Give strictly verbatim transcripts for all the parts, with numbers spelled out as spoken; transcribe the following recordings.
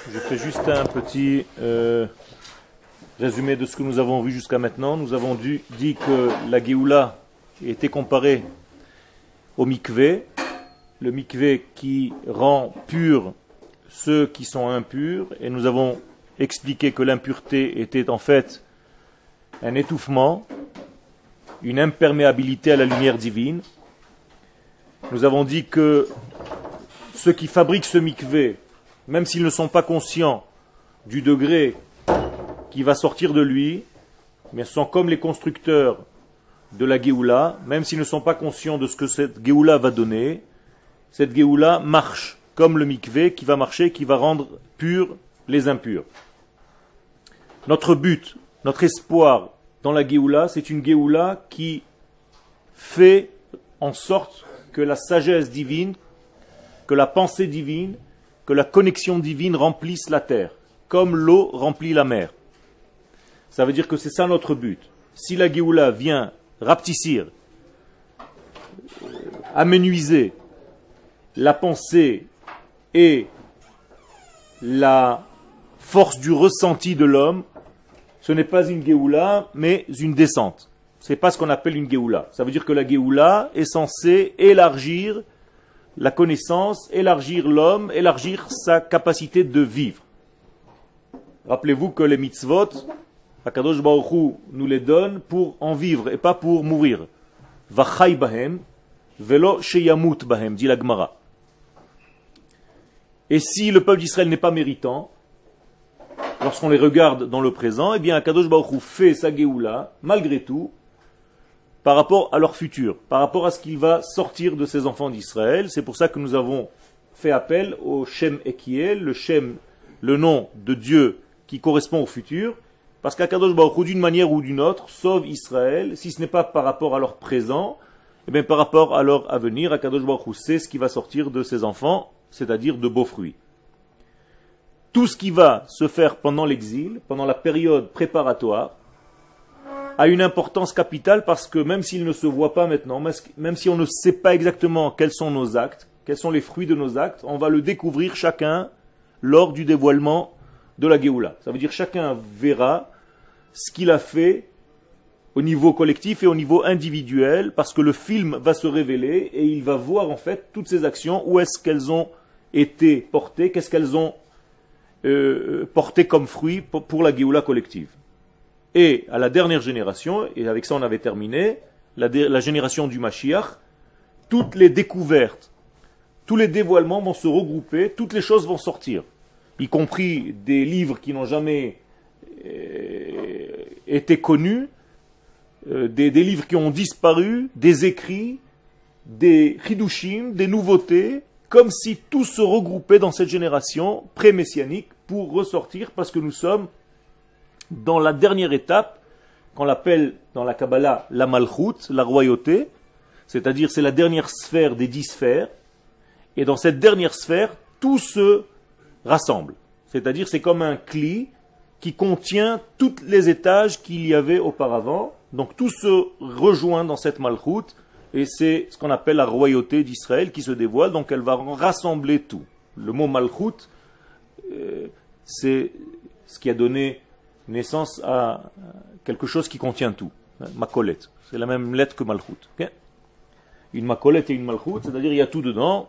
Je fais juste un petit euh, résumé de ce que nous avons vu jusqu'à maintenant. Nous avons dû, dit que la Géoula était comparée au mikvé, le mikvé qui rend pur ceux qui sont impurs, et nous avons expliqué que l'impureté était en fait un étouffement, une imperméabilité à la lumière divine. Nous avons dit que ceux qui fabriquent ce mikvé, même s'ils ne sont pas conscients du degré qui va sortir de lui, mais sont comme les constructeurs de la Géoula, même s'ils ne sont pas conscients de ce que cette Géoula va donner, cette Géoula marche comme le mikvé qui va marcher, qui va rendre purs les impurs. Notre but, notre espoir dans la Géoula, c'est une Géoula qui fait en sorte que la sagesse divine, que la pensée divine, que la connexion divine remplisse la terre, comme l'eau remplit la mer. Ça veut dire que c'est ça notre but. Si la Géoula vient rapetissir, euh, amenuiser la pensée et la force du ressenti de l'homme, ce n'est pas une Géoula, mais une descente. Ce n'est pas ce qu'on appelle une Géoula. Ça veut dire que la Géoula est censée élargir la connaissance, élargir l'homme, élargir sa capacité de vivre. Rappelez-vous que les mitzvot, Akadosh Baruch Hu nous les donne pour en vivre et pas pour mourir. Vachai bahem, velo sheyamut bahem, dit la Gemara. Et si le peuple d'Israël n'est pas méritant, lorsqu'on les regarde dans le présent, eh bien Akadosh Baruch Hu fait sa Géoula, malgré tout, par rapport à leur futur, par rapport à ce qu'il va sortir de ces enfants d'Israël. C'est pour ça que nous avons fait appel au Shem Ekiel, le Shem, le nom de Dieu qui correspond au futur, parce qu'Akadosh Baruch Hu, d'une manière ou d'une autre, sauve Israël, si ce n'est pas par rapport à leur présent, eh bien par rapport à leur avenir. Akadosh Baruch Hu sait ce qui va sortir de ses enfants, c'est-à-dire de beaux fruits. Tout ce qui va se faire pendant l'exil, pendant la période préparatoire, a une importance capitale parce que même s'il ne se voit pas maintenant, même si on ne sait pas exactement quels sont nos actes, quels sont les fruits de nos actes, on va le découvrir chacun lors du dévoilement de la Géoula. Ça veut dire chacun verra ce qu'il a fait au niveau collectif et au niveau individuel, parce que le film va se révéler et il va voir en fait toutes ces actions, où est-ce qu'elles ont été portées, qu'est-ce qu'elles ont euh, porté comme fruit pour, pour la Géoula collective. Et à la dernière génération, et avec ça on avait terminé, la, dé, la génération du Mashiach, toutes les découvertes, tous les dévoilements vont se regrouper, toutes les choses vont sortir, y compris des livres qui n'ont jamais euh, été connus, euh, des, des livres qui ont disparu, des écrits, des chidushim, des nouveautés, comme si tout se regroupait dans cette génération pré-messianique pour ressortir, parce que nous sommes dans la dernière étape, qu'on appelle dans la Kabbalah la Malchut, la royauté, c'est-à-dire c'est la dernière sphère des dix sphères, et dans cette dernière sphère, tout se rassemble. C'est-à-dire c'est comme un cli qui contient tous les étages qu'il y avait auparavant, donc tout se rejoint dans cette Malchut, et c'est ce qu'on appelle la royauté d'Israël qui se dévoile, donc elle va rassembler tout. Le mot Malchut, euh, c'est ce qui a donné naissance à quelque chose qui contient tout. Makolet. C'est la même lettre que Malchut. Okay? Une Makolet et une Malchut, c'est-à-dire il y a tout dedans.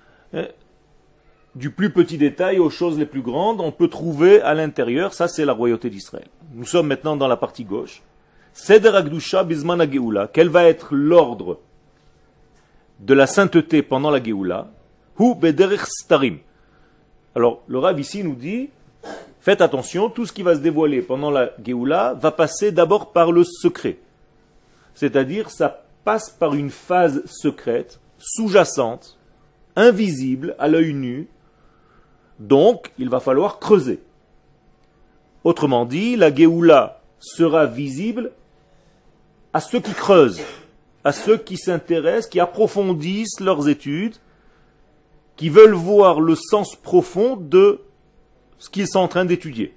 Du plus petit détail aux choses les plus grandes, on peut trouver à l'intérieur, ça c'est la royauté d'Israël. Nous sommes maintenant dans la partie gauche. Seder Akdusha Bizman HaGeula. Quel va être l'ordre de la sainteté pendant la Géoula? Hu Bederech Starim. Alors, le Rav ici nous dit, faites attention, tout ce qui va se dévoiler pendant la Géoula va passer d'abord par le secret. C'est-à-dire, ça passe par une phase secrète, sous-jacente, invisible à l'œil nu. Donc, il va falloir creuser. Autrement dit, la Géoula sera visible à ceux qui creusent, à ceux qui s'intéressent, qui approfondissent leurs études, qui veulent voir le sens profond de ce qu'ils sont en train d'étudier.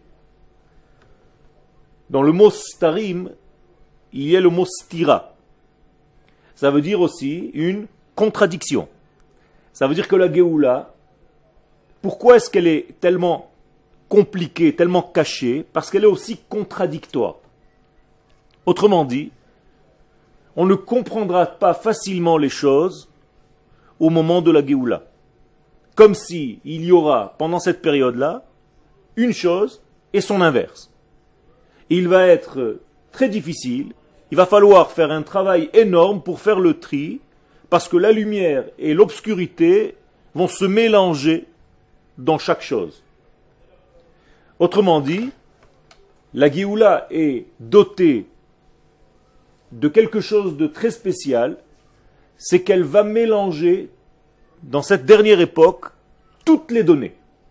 Dans le mot starim, il y a le mot stira. Ça veut dire aussi une contradiction. Ça veut dire que la Géoula, pourquoi est-ce qu'elle est tellement compliquée, tellement cachée, parce qu'elle est aussi contradictoire. Autrement dit, on ne comprendra pas facilement les choses au moment de la Géoula. Comme si il y aura, pendant cette période-là, une chose et son inverse. Il va être très difficile, il va falloir faire un travail énorme pour faire le tri, parce que la lumière et l'obscurité vont se mélanger dans chaque chose. Autrement dit, la Géoula est dotée de quelque chose de très spécial, c'est qu'elle va mélanger, dans cette dernière époque, toutes les données.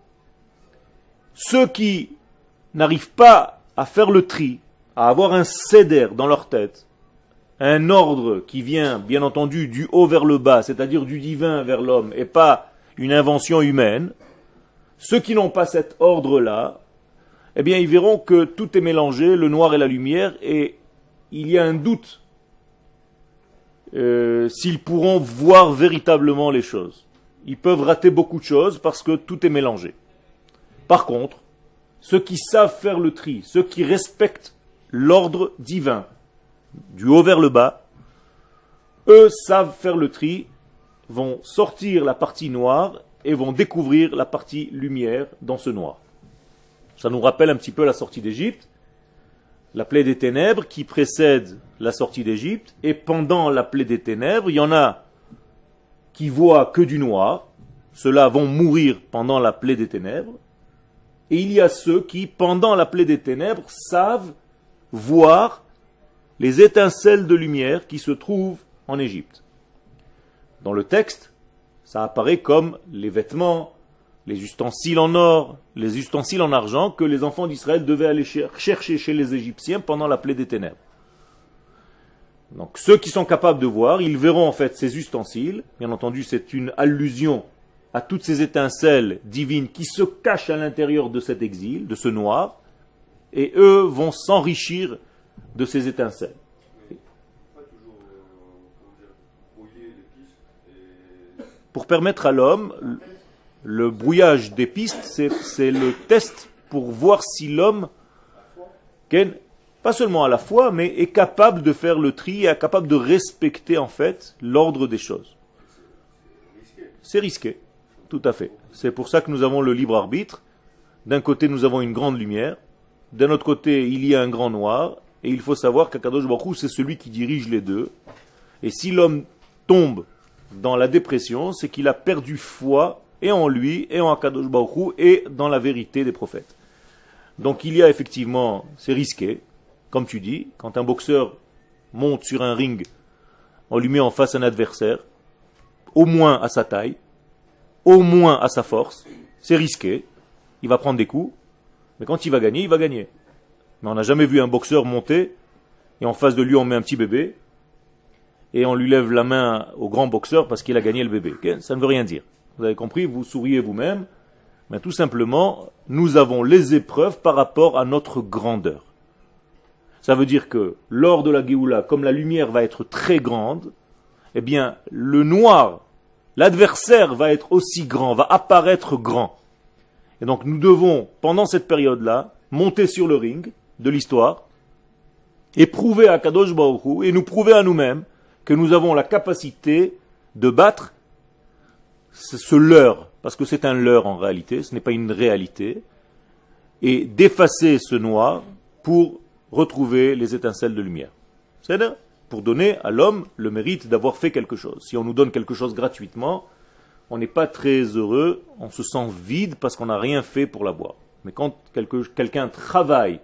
Ceux qui n'arrivent pas à faire le tri, à avoir un seder dans leur tête, un ordre qui vient, bien entendu, du haut vers le bas, c'est-à-dire du divin vers l'homme, et pas une invention humaine, ceux qui n'ont pas cet ordre-là, eh bien, ils verront que tout est mélangé, le noir et la lumière, et il y a un doute euh, s'ils pourront voir véritablement les choses. Ils peuvent rater beaucoup de choses parce que tout est mélangé. Par contre, ceux qui savent faire le tri, ceux qui respectent l'ordre divin, du haut vers le bas, eux savent faire le tri, vont sortir la partie noire et vont découvrir la partie lumière dans ce noir. Ça nous rappelle un petit peu la sortie d'Égypte, la plaie des ténèbres qui précède la sortie d'Égypte, et pendant la plaie des ténèbres, il y en a qui voient que du noir, ceux-là vont mourir pendant la plaie des ténèbres, et il y a ceux qui, pendant la plaie des ténèbres, savent voir les étincelles de lumière qui se trouvent en Égypte. Dans le texte, ça apparaît comme les vêtements, les ustensiles en or, les ustensiles en argent que les enfants d'Israël devaient aller chercher chez les Égyptiens pendant la plaie des ténèbres. Donc ceux qui sont capables de voir, ils verront en fait ces ustensiles. Bien entendu, c'est une allusion à toutes ces étincelles divines qui se cachent à l'intérieur de cet exil, de ce noir, et eux vont s'enrichir de ces étincelles. Pour permettre à l'homme, le brouillage des pistes, c'est, c'est le test pour voir si l'homme, pas seulement à la fois, mais est capable de faire le tri, est capable de respecter en fait l'ordre des choses. C'est risqué, tout à fait. C'est pour ça que nous avons le libre arbitre. D'un côté, nous avons une grande lumière. D'un autre côté, il y a un grand noir. Et il faut savoir qu'Akadosh Baruch Hu, c'est celui qui dirige les deux. Et si l'homme tombe dans la dépression, c'est qu'il a perdu foi et en lui, et en Akadosh Baruch Hu, et dans la vérité des prophètes. Donc il y a effectivement, c'est risqué, comme tu dis, quand un boxeur monte sur un ring, on lui met en face un adversaire, au moins à sa taille, au moins à sa force, c'est risqué, il va prendre des coups, mais quand il va gagner, il va gagner. Mais on n'a jamais vu un boxeur monter, et en face de lui on met un petit bébé, et on lui lève la main au grand boxeur parce qu'il a gagné le bébé. Okay? Ça ne veut rien dire. Vous avez compris, vous souriez vous-même, mais tout simplement, nous avons les épreuves par rapport à notre grandeur. Ça veut dire que lors de la Géoula, comme la lumière va être très grande, eh bien, le noir, l'adversaire va être aussi grand, va apparaître grand. Et donc nous devons, pendant cette période-là, monter sur le ring de l'histoire et prouver à Kadosh Baruch Hu, et nous prouver à nous-mêmes que nous avons la capacité de battre ce leurre, parce que c'est un leurre en réalité, ce n'est pas une réalité, et d'effacer ce noir pour retrouver les étincelles de lumière. C'est-à-dire pour donner à l'homme le mérite d'avoir fait quelque chose. Si on nous donne quelque chose gratuitement, on n'est pas très heureux, on se sent vide parce qu'on n'a rien fait pour l'avoir. Mais quand quelque, quelqu'un travaille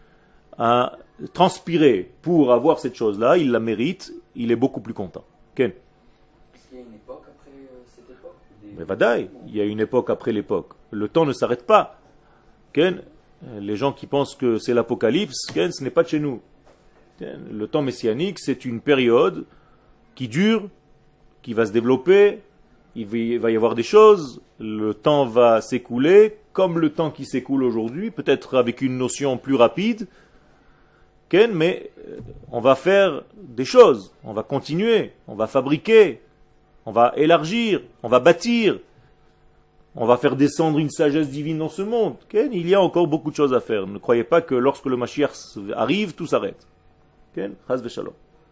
à transpirer pour avoir cette chose-là, il la mérite, il est beaucoup plus content. Ken? Est-ce qu'il y a une époque après euh, cette époque? Des... Mais vadaï, il y a une époque après l'époque. Le temps ne s'arrête pas. Ken? Les gens qui pensent que c'est l'apocalypse, Ken, ce n'est pas de chez nous. Ken? Le temps messianique, c'est une période qui dure, qui va se développer, il va y avoir des choses, le temps va s'écouler, comme le temps qui s'écoule aujourd'hui, peut-être avec une notion plus rapide, Ken, mais on va faire des choses, on va continuer, on va fabriquer, on va élargir, on va bâtir, On va faire descendre une sagesse divine dans ce monde. Okay? Il y a encore beaucoup de choses à faire. Ne croyez pas que lorsque le Mashiach arrive, tout s'arrête. Okay? Chas v'shalom.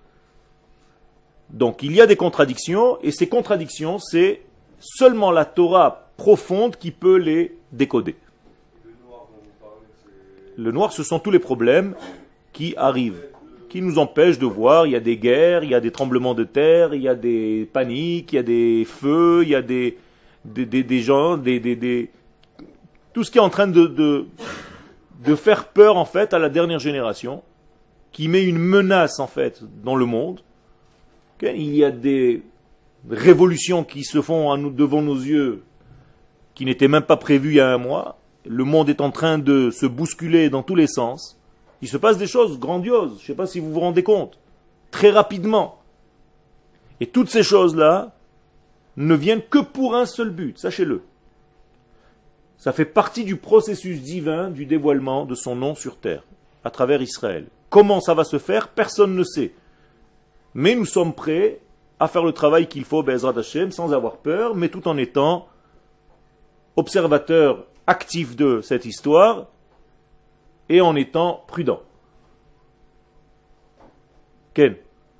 Donc il y a des contradictions, et ces contradictions, c'est seulement la Torah profonde qui peut les décoder. Le noir dont vous parlez, c'est... Le noir, ce sont tous les problèmes qui arrivent, qui nous empêchent de voir. Il y a des guerres, il y a des tremblements de terre, il y a des paniques, il y a des feux, il y a des, des, des, des gens, des, des, des... tout ce qui est en train de, de, de faire peur en fait à la dernière génération, qui met une menace en fait dans le monde. Okay? Il y a des révolutions qui se font à nous, devant nos yeux, qui n'étaient même pas prévues il y a un mois. Le monde est en train de se bousculer dans tous les sens. Il se passe des choses grandioses, je ne sais pas si vous vous rendez compte, très rapidement. Et toutes ces choses-là ne viennent que pour un seul but, sachez-le. Ça fait partie du processus divin du dévoilement de son nom sur terre, à travers Israël. Comment ça va se faire, personne ne sait. Mais nous sommes prêts à faire le travail qu'il faut, Be'ezrat Hashem, sans avoir peur, mais tout en étant observateurs actifs de cette histoire et en étant prudents. Ken.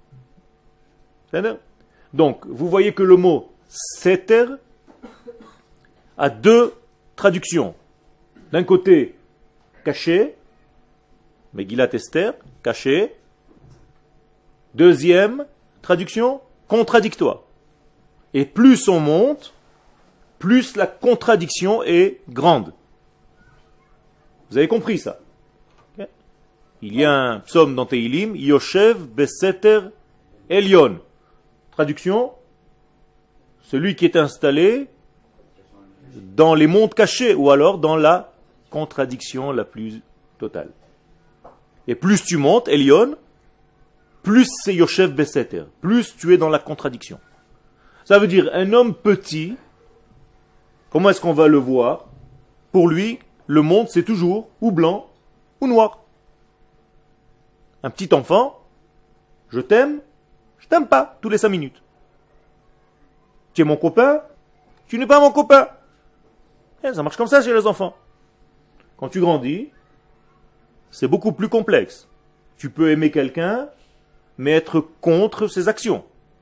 Donc, vous voyez que le mot seter a deux traductions. D'un côté, caché, Megillat Esther, caché. Deuxième traduction, contradictoire. Et plus on monte, plus la contradiction est grande. Vous avez compris ça? Okay. Il y a un psaume dans Teilim, Yoshev Beseter Elion. Traduction, celui qui est installé dans les mondes cachés, ou alors dans la contradiction la plus totale. Et plus tu montes, Elion, plus c'est Yoshev Beseter, plus tu es dans la contradiction. Ça veut dire, un homme petit, comment est-ce qu'on va le voir? Pour lui, le monde c'est toujours ou blanc ou noir. Un petit enfant, je t'aime, je t'aime pas, tous les cinq minutes. Tu es mon copain, tu n'es pas mon copain. Et ça marche comme ça chez les enfants. Quand tu grandis, c'est beaucoup plus complexe. Tu peux aimer quelqu'un, mais être contre ses actions.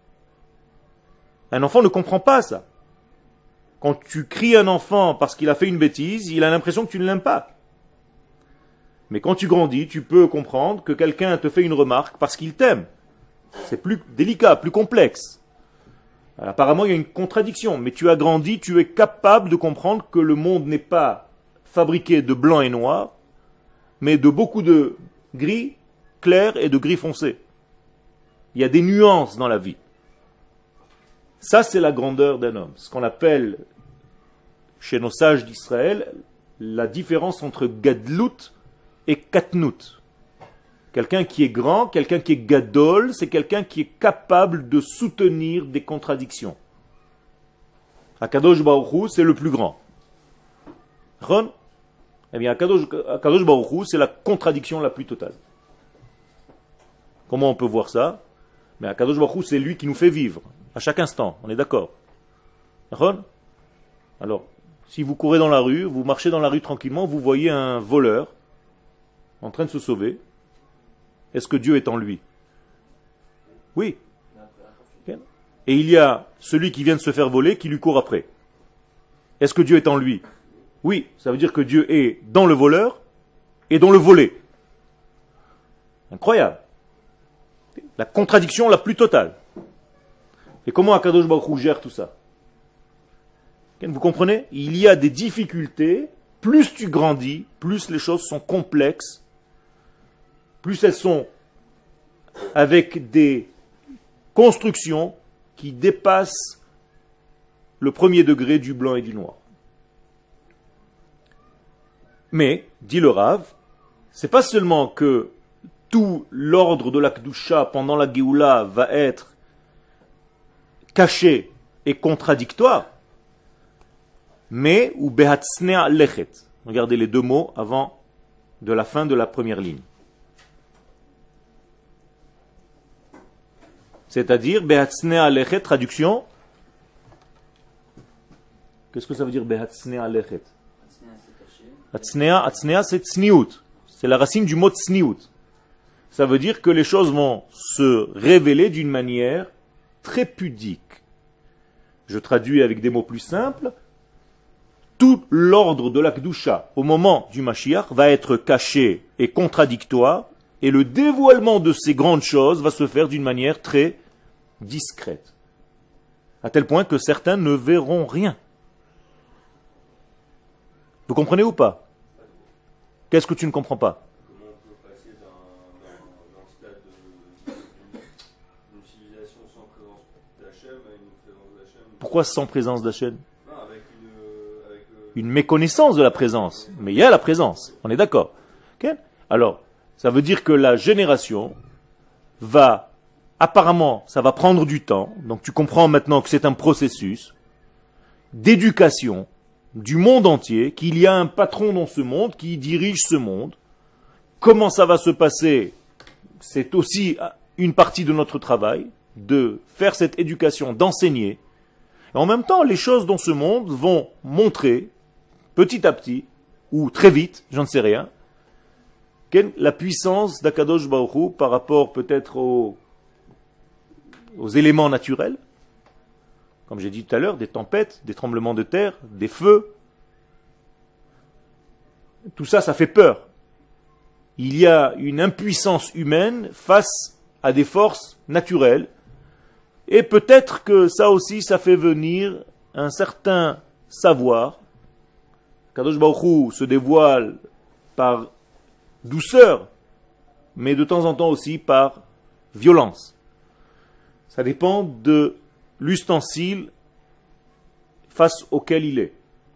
Un enfant ne comprend pas ça. Quand tu cries un enfant parce qu'il a fait une bêtise, il a l'impression que tu ne l'aimes pas. Mais quand tu grandis, tu peux comprendre que quelqu'un te fait une remarque parce qu'il t'aime. C'est plus délicat, plus complexe. Alors, apparemment, il y a une contradiction, mais tu as grandi, tu es capable de comprendre que le monde n'est pas fabriqué de blanc et noir, mais de beaucoup de gris clair et de gris foncé. Il y a des nuances dans la vie. Ça, c'est la grandeur d'un homme. Ce qu'on appelle, chez nos sages d'Israël, la différence entre gadlut et katnut. Quelqu'un qui est grand, quelqu'un qui est gadol, c'est quelqu'un qui est capable de soutenir des contradictions. Akadosh Baruch Hu, c'est le plus grand. Eh bien, Akadosh, Akadosh Baruch Hu, c'est la contradiction la plus totale. Comment on peut voir ça? Mais Akadosh Baruch Hu, c'est lui qui nous fait vivre, à chaque instant, on est d'accord. Alors, si vous courez dans la rue, vous marchez dans la rue tranquillement, vous voyez un voleur en train de se sauver. Est-ce que Dieu est en lui? Oui. Et il y a celui qui vient de se faire voler qui lui court après. Est-ce que Dieu est en lui? Oui. Ça veut dire que Dieu est dans le voleur et dans le volé. Incroyable. La contradiction la plus totale. Et comment Akadosh Baruch Hu gère tout ça? Vous comprenez? Il y a des difficultés. Plus tu grandis, plus les choses sont complexes. Plus elles sont avec des constructions qui dépassent le premier degré du blanc et du noir. Mais, dit le Rav, c'est pas seulement que tout l'ordre de la Kedusha pendant la Géoula va être caché et contradictoire, mais ou behatsnea lechet. Regardez les deux mots avant de la fin de la première ligne. C'est-à-dire, behatsnea lechet, traduction, Qu'est-ce que ça veut dire behatsnea lechet? Atznéa, c'est caché. Atsnea, atsnea c'est tsniout. C'est la racine du mot tsniout. Ça veut dire que les choses vont se révéler d'une manière très pudique. Je traduis avec des mots plus simples. Tout l'ordre de la Kedusha au moment du Mashiach va être caché et contradictoire, et le dévoilement de ces grandes choses va se faire d'une manière très discrète. À tel point que certains ne verront rien. Vous comprenez ou pas? Qu'est-ce que tu ne comprends pas? Comment on peut passer d'un d'un- d'un stade de- de- d'une civilisation sans présence d'Hachem à une présence d'Hachem? Pourquoi sans présence d'Hachem? Non, avec une. euh, Avec, euh, Une méconnaissance de la présence. Mais il y a la présence, on est d'accord. Ok? Alors, ça veut dire que la génération va, apparemment, ça va prendre du temps. Donc tu comprends maintenant que c'est un processus d'éducation du monde entier, qu'il y a un patron dans ce monde qui dirige ce monde. Comment ça va se passer? C'est aussi une partie de notre travail, de faire cette éducation, d'enseigner. Et en même temps, les choses dans ce monde vont montrer, petit à petit, ou très vite, j'en sais rien, la puissance d'Akadosh Baruch Hu par rapport peut-être aux, aux éléments naturels, comme j'ai dit tout à l'heure, des tempêtes, des tremblements de terre, des feux. Tout ça, ça fait peur. Il y a une impuissance humaine face à des forces naturelles, et peut-être que ça aussi, ça fait venir un certain savoir. Kadosh Baruch Hu se dévoile par douceur, mais de temps en temps aussi par violence. Ça dépend de l'ustensile face auquel il est.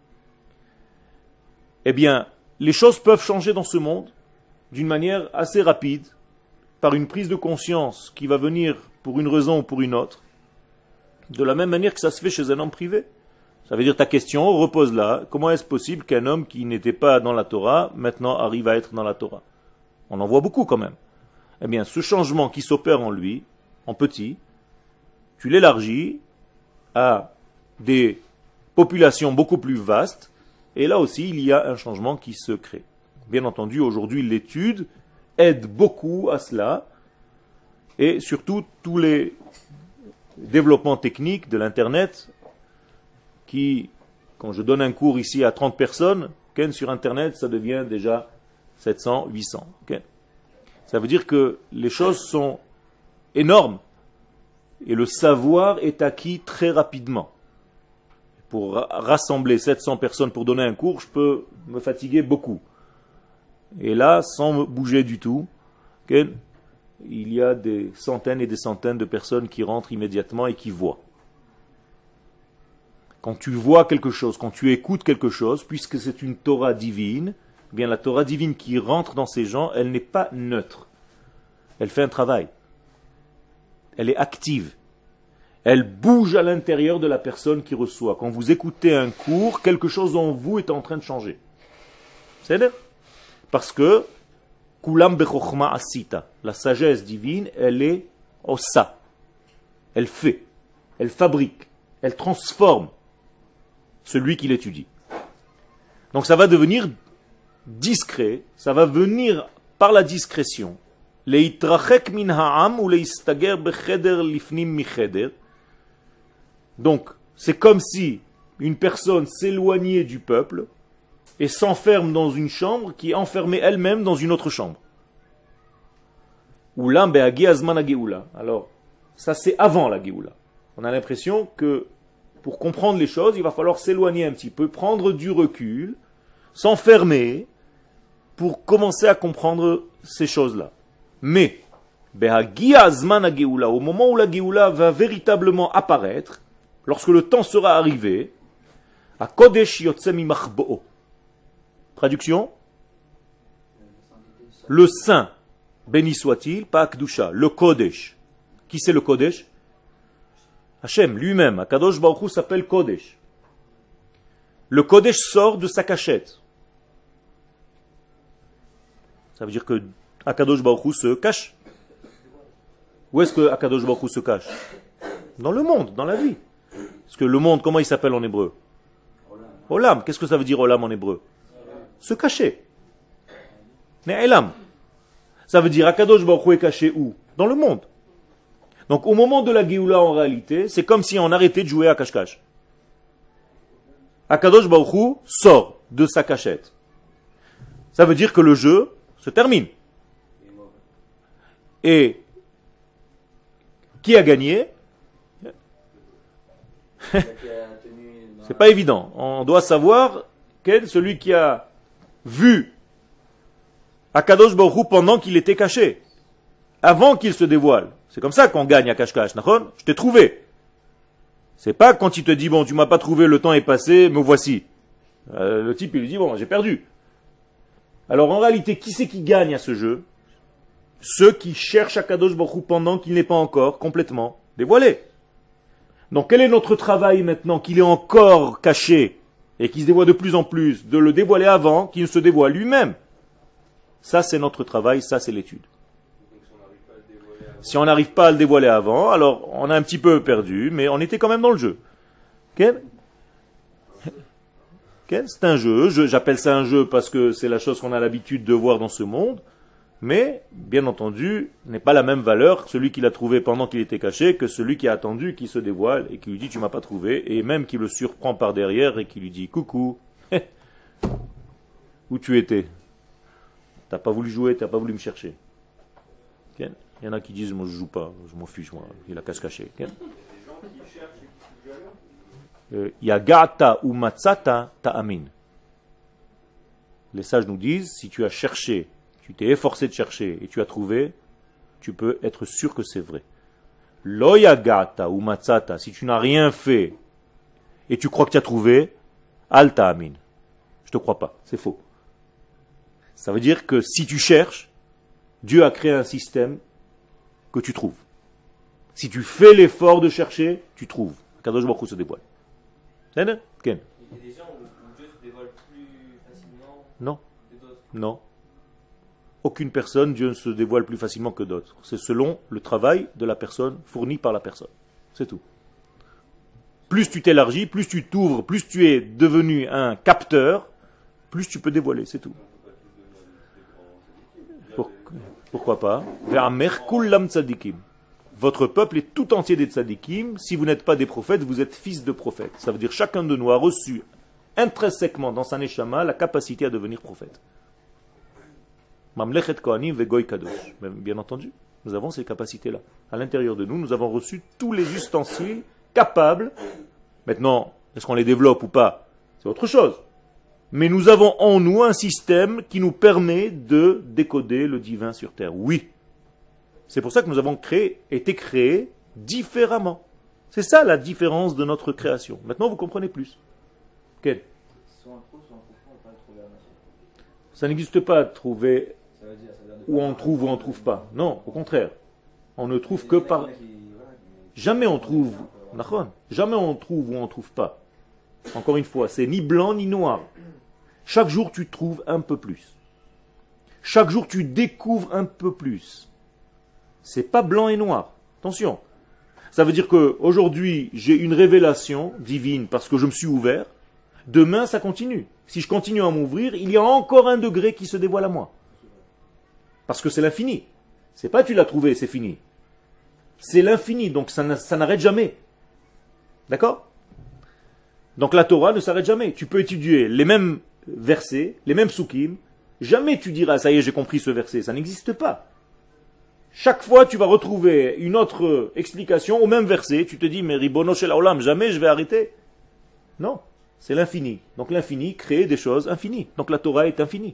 Eh bien, les choses peuvent changer dans ce monde d'une manière assez rapide, par une prise de conscience qui va venir pour une raison ou pour une autre, de la même manière que ça se fait chez un homme privé. Ça veut dire ta question repose là. Comment est-ce possible qu'un homme qui n'était pas dans la Torah, maintenant arrive à être dans la Torah? On en voit beaucoup quand même. Eh bien, ce changement qui s'opère en lui, en petit, tu l'élargis à des populations beaucoup plus vastes, et là aussi, il y a un changement qui se crée. Bien entendu, aujourd'hui, l'étude aide beaucoup à cela, et surtout tous les développements techniques de l'Internet, qui, quand je donne un cours ici à trente personnes, sur Internet, ça devient déjà sept cents, huit cents. Okay? Ça veut dire que les choses sont énormes, et le savoir est acquis très rapidement. Pour rassembler sept cents personnes pour donner un cours, je peux me fatiguer beaucoup. Et là, sans me bouger du tout, okay, il y a des centaines et des centaines de personnes qui rentrent immédiatement et qui voient. Quand tu vois quelque chose, quand tu écoutes quelque chose, puisque c'est une Torah divine, eh bien la Torah divine qui rentre dans ces gens, elle n'est pas neutre. Elle fait un travail. Elle est active. Elle bouge à l'intérieur de la personne qui reçoit. Quand vous écoutez un cours, quelque chose en vous est en train de changer. C'est-à-dire parce que Kulam bechokma asita, la sagesse divine, elle est osa. Elle fait, elle fabrique, elle transforme celui qui l'étudie. Donc ça va devenir discret, ça va venir par la discrétion. Leitrachek min ha'am ou leistager becheder lifnim micheder. Donc c'est comme si une personne s'éloignait du peuple et s'enferme dans une chambre qui est enfermée elle-même dans une autre chambre. Oulam be'agi azman ha'geoula. Alors, ça c'est avant la Géoula. On a l'impression que pour comprendre les choses, il va falloir s'éloigner un petit peu, prendre du recul, s'enfermer pour commencer à comprendre ces choses-là. Mais, be'agi azman ha'geoula, au moment où la Géoula va véritablement apparaître, lorsque le temps sera arrivé, à kodesh yotse mimachbo'o. Traduction? Le saint, béni soit-il, pas Akdusha, le Kodesh. Qui c'est le Kodesh? Hachem lui-même, Akadosh Baruch Hu s'appelle Kodesh. Le Kodesh sort de sa cachette. Ça veut dire que Akadosh Baruch Hu se cache. Où est-ce que Akadosh Baruch Hu se cache? Dans le monde, dans la vie. Parce que le monde, comment il s'appelle en hébreu? Olam, qu'est-ce que ça veut dire olam en hébreu? Se cacher. Ne'elam. Ça veut dire Akadosh Baruch Hu est caché où? Dans le monde. Donc au moment de la Géoula, en réalité, c'est comme si on arrêtait de jouer à cache-cache. Akadosh Baruch Hu sort de sa cachette. Ça veut dire que le jeu se termine. Et qui a gagné? C'est pas évident. On doit savoir quel celui qui a vu Akadosh Baruch Hu pendant qu'il était caché, avant qu'il se dévoile. C'est comme ça qu'on gagne à cache-cache. Je t'ai trouvé. C'est pas quand il te dit, bon, tu m'as pas trouvé, le temps est passé, me voici. Euh, le type, il lui dit, bon, j'ai perdu. Alors en réalité, qui c'est qui gagne à ce jeu? Ceux qui cherchent Akadosh Baruch Hu pendant qu'il n'est pas encore complètement dévoilé. Donc quel est notre travail maintenant qu'il est encore caché et qui se dévoile de plus en plus, de le dévoiler avant qu'il ne se dévoile lui-même? Ça c'est notre travail, ça c'est l'étude. Si on n'arrive pas à le dévoiler avant, alors on a un petit peu perdu, mais on était quand même dans le jeu. Quel Quel C'est un jeu, je, j'appelle ça un jeu parce que c'est la chose qu'on a l'habitude de voir dans ce monde, mais bien entendu, n'est pas la même valeur celui qui l'a trouvé pendant qu'il était caché que celui qui a attendu qu'il se dévoile et qui lui dit tu m'as pas trouvé, et même qui le surprend par derrière et qui lui dit coucou, où tu étais? T'as pas voulu jouer, t'as pas voulu me chercher. Okay? Il y en a qui disent moi je joue pas, je m'en fiche, moi, il a qu'à se cacher. Okay? Yagata ou matzata ta'amin. Les sages nous disent si tu as cherché, tu t'es efforcé de chercher et tu as trouvé, tu peux être sûr que c'est vrai. Lo yagata ou matzata, si tu n'as rien fait et tu crois que tu as trouvé, al ta'amin. Je te crois pas, c'est faux. Ça veut dire que si tu cherches, Dieu a créé un système que tu trouves. Si tu fais l'effort de chercher, tu trouves. Kadosh Baruch Hu se dévoile. C'est ça? Ken? Il y a des gens où, où Dieu se dévoile plus facilement Non. que d'autres. Non. Aucune personne, Dieu ne se dévoile plus facilement que d'autres. C'est selon le travail de la personne, fourni par la personne. C'est tout. Plus tu t'élargis, plus tu t'ouvres, plus tu es devenu un capteur, plus tu peux dévoiler, c'est tout. Pour- pourquoi pas? Ve'amer kullam tzadikim. Votre peuple est tout entier des tzadikim. Si vous n'êtes pas des prophètes, vous êtes fils de prophètes. Ça veut dire chacun de nous a reçu intrinsèquement dans sa neshama la capacité à devenir prophète. Mamlechet kohanim vegoy kadosh. Bien entendu, nous avons ces capacités-là. À l'intérieur de nous, nous avons reçu tous les ustensiles capables. Maintenant, est-ce qu'on les développe ou pas? C'est autre chose. Mais nous avons en nous un système qui nous permet de décoder le divin sur terre. Oui. C'est pour ça que nous avons créé, été créés différemment. C'est ça la différence de notre création. Maintenant, vous comprenez plus. Quel? Soit on trouve, soit on trouve pas, on peut pas le trouver à moitié. Ça n'existe pas de trouver Ça veut dire, ça veut dire de où pas- on trouve ou on ne trouve pas. Non, au contraire. On ne trouve Il y que en a qui- par... voilà, qui- Jamais on trouve. Nachon. Jamais on trouve ou on ne trouve pas. Encore une fois, c'est ni blanc ni noir. Chaque jour, tu trouves un peu plus. Chaque jour, tu découvres un peu plus. C'est pas blanc et noir. Attention. Ça veut dire que aujourd'hui, j'ai une révélation divine parce que je me suis ouvert. Demain, ça continue. Si je continue à m'ouvrir, il y a encore un degré qui se dévoile à moi. Parce que c'est l'infini. C'est pas tu l'as trouvé, c'est fini. C'est l'infini, donc ça n'a- ça n'arrête jamais. D'accord? Donc la Torah ne s'arrête jamais. Tu peux étudier les mêmes versets, les mêmes psukim. Jamais tu diras, ça y est, j'ai compris ce verset. Ça n'existe pas. Chaque fois, tu vas retrouver une autre explication au même verset. Tu te dis, mais Ribono shel haolam, jamais je vais arrêter. Non, c'est l'infini. Donc l'infini crée des choses infinies. Donc la Torah est infinie.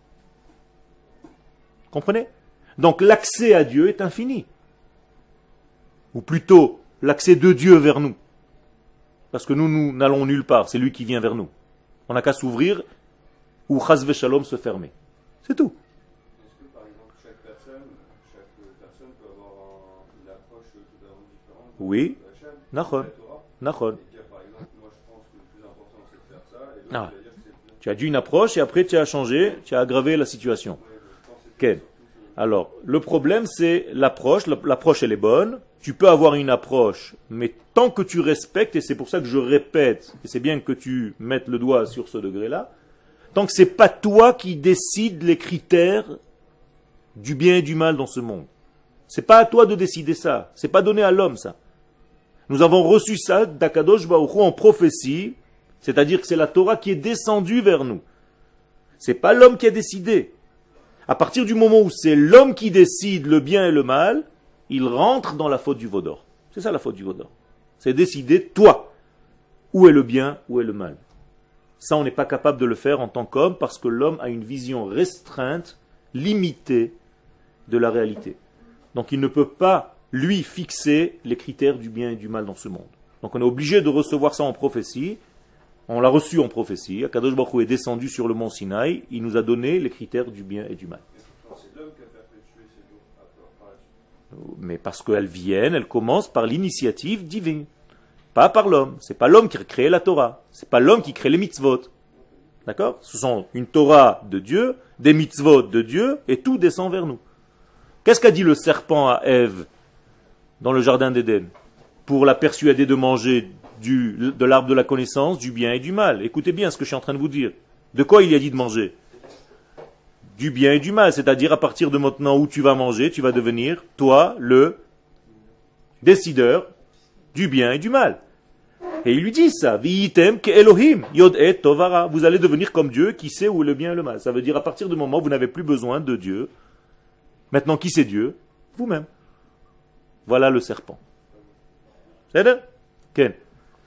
Comprenez? Donc l'accès à Dieu est infini. Ou plutôt, l'accès de Dieu vers nous. Parce que nous, nous n'allons nulle part. C'est lui qui vient vers nous. On n'a qu'à s'ouvrir ou chas v'shalom se fermer. C'est tout. Est-ce que par exemple chaque personne, chaque personne peut avoir un- une approche totalement différente de Oui. Hachem, Nachon. de la Torah, Nachon. et dire par exemple moi je pense que le plus important c'est de faire ça et l'autre Ah. il va dire que c'est le plus Tu as dû une approche et après tu as changé, tu as aggravé la situation. important. Je pense que c'est Quel? surtout ce- Alors, le problème c'est l'approche. L'approche elle est bonne. tu peux avoir une approche, mais tant que tu respectes, et c'est pour ça que je répète, et c'est bien que tu mettes le doigt sur ce degré-là, tant que c'est pas toi qui décides les critères du bien et du mal dans ce monde. C'est pas à toi de décider ça, c'est pas donné à l'homme ça. Nous avons reçu ça d'Akadosh Baruch Hu en prophétie, c'est-à-dire que c'est la Torah qui est descendue vers nous. C'est pas l'homme qui a décidé. À partir du moment où c'est l'homme qui décide le bien et le mal, il rentre dans la faute du Vaudor. C'est ça la faute du Vaudor. C'est décider, toi, où est le bien, où est le mal. Ça, on n'est pas capable de le faire en tant qu'homme parce que l'homme a une vision restreinte, limitée de la réalité. Donc il ne peut pas, lui, fixer les critères du bien et du mal dans ce monde. Donc on est obligé de recevoir ça en prophétie. On l'a reçu en prophétie. Akadosh Baruch Hu est descendu sur le mont Sinaï. Il nous a donné les critères du bien et du mal. C'est l'homme qui a perpétué ces lois par la suite. Mais parce qu'elles viennent, elles commencent par l'initiative divine. Pas par l'homme. C'est pas l'homme qui a créé la Torah. C'est pas l'homme qui crée les mitzvot. D'accord? Ce sont une Torah de Dieu, des mitzvot de Dieu, et tout descend vers nous. Qu'est-ce qu'a dit le serpent à Ève dans le jardin d'Éden pour la persuader de manger du, de l'arbre de la connaissance, du bien et du mal? Écoutez bien ce que je suis en train de vous dire. De quoi il y a dit de manger? Du bien et du mal, c'est-à-dire à partir de maintenant où tu vas manger, tu vas devenir, toi, le décideur du bien et du mal. Et il lui dit ça, Vi'item ke Elohim, Yod et Tovara. Vous allez devenir comme Dieu qui sait où est le bien et le mal. Ça veut dire à partir du moment où vous n'avez plus besoin de Dieu. Maintenant, qui c'est Dieu? Vous-même. Voilà le serpent. C'est ça? Ken.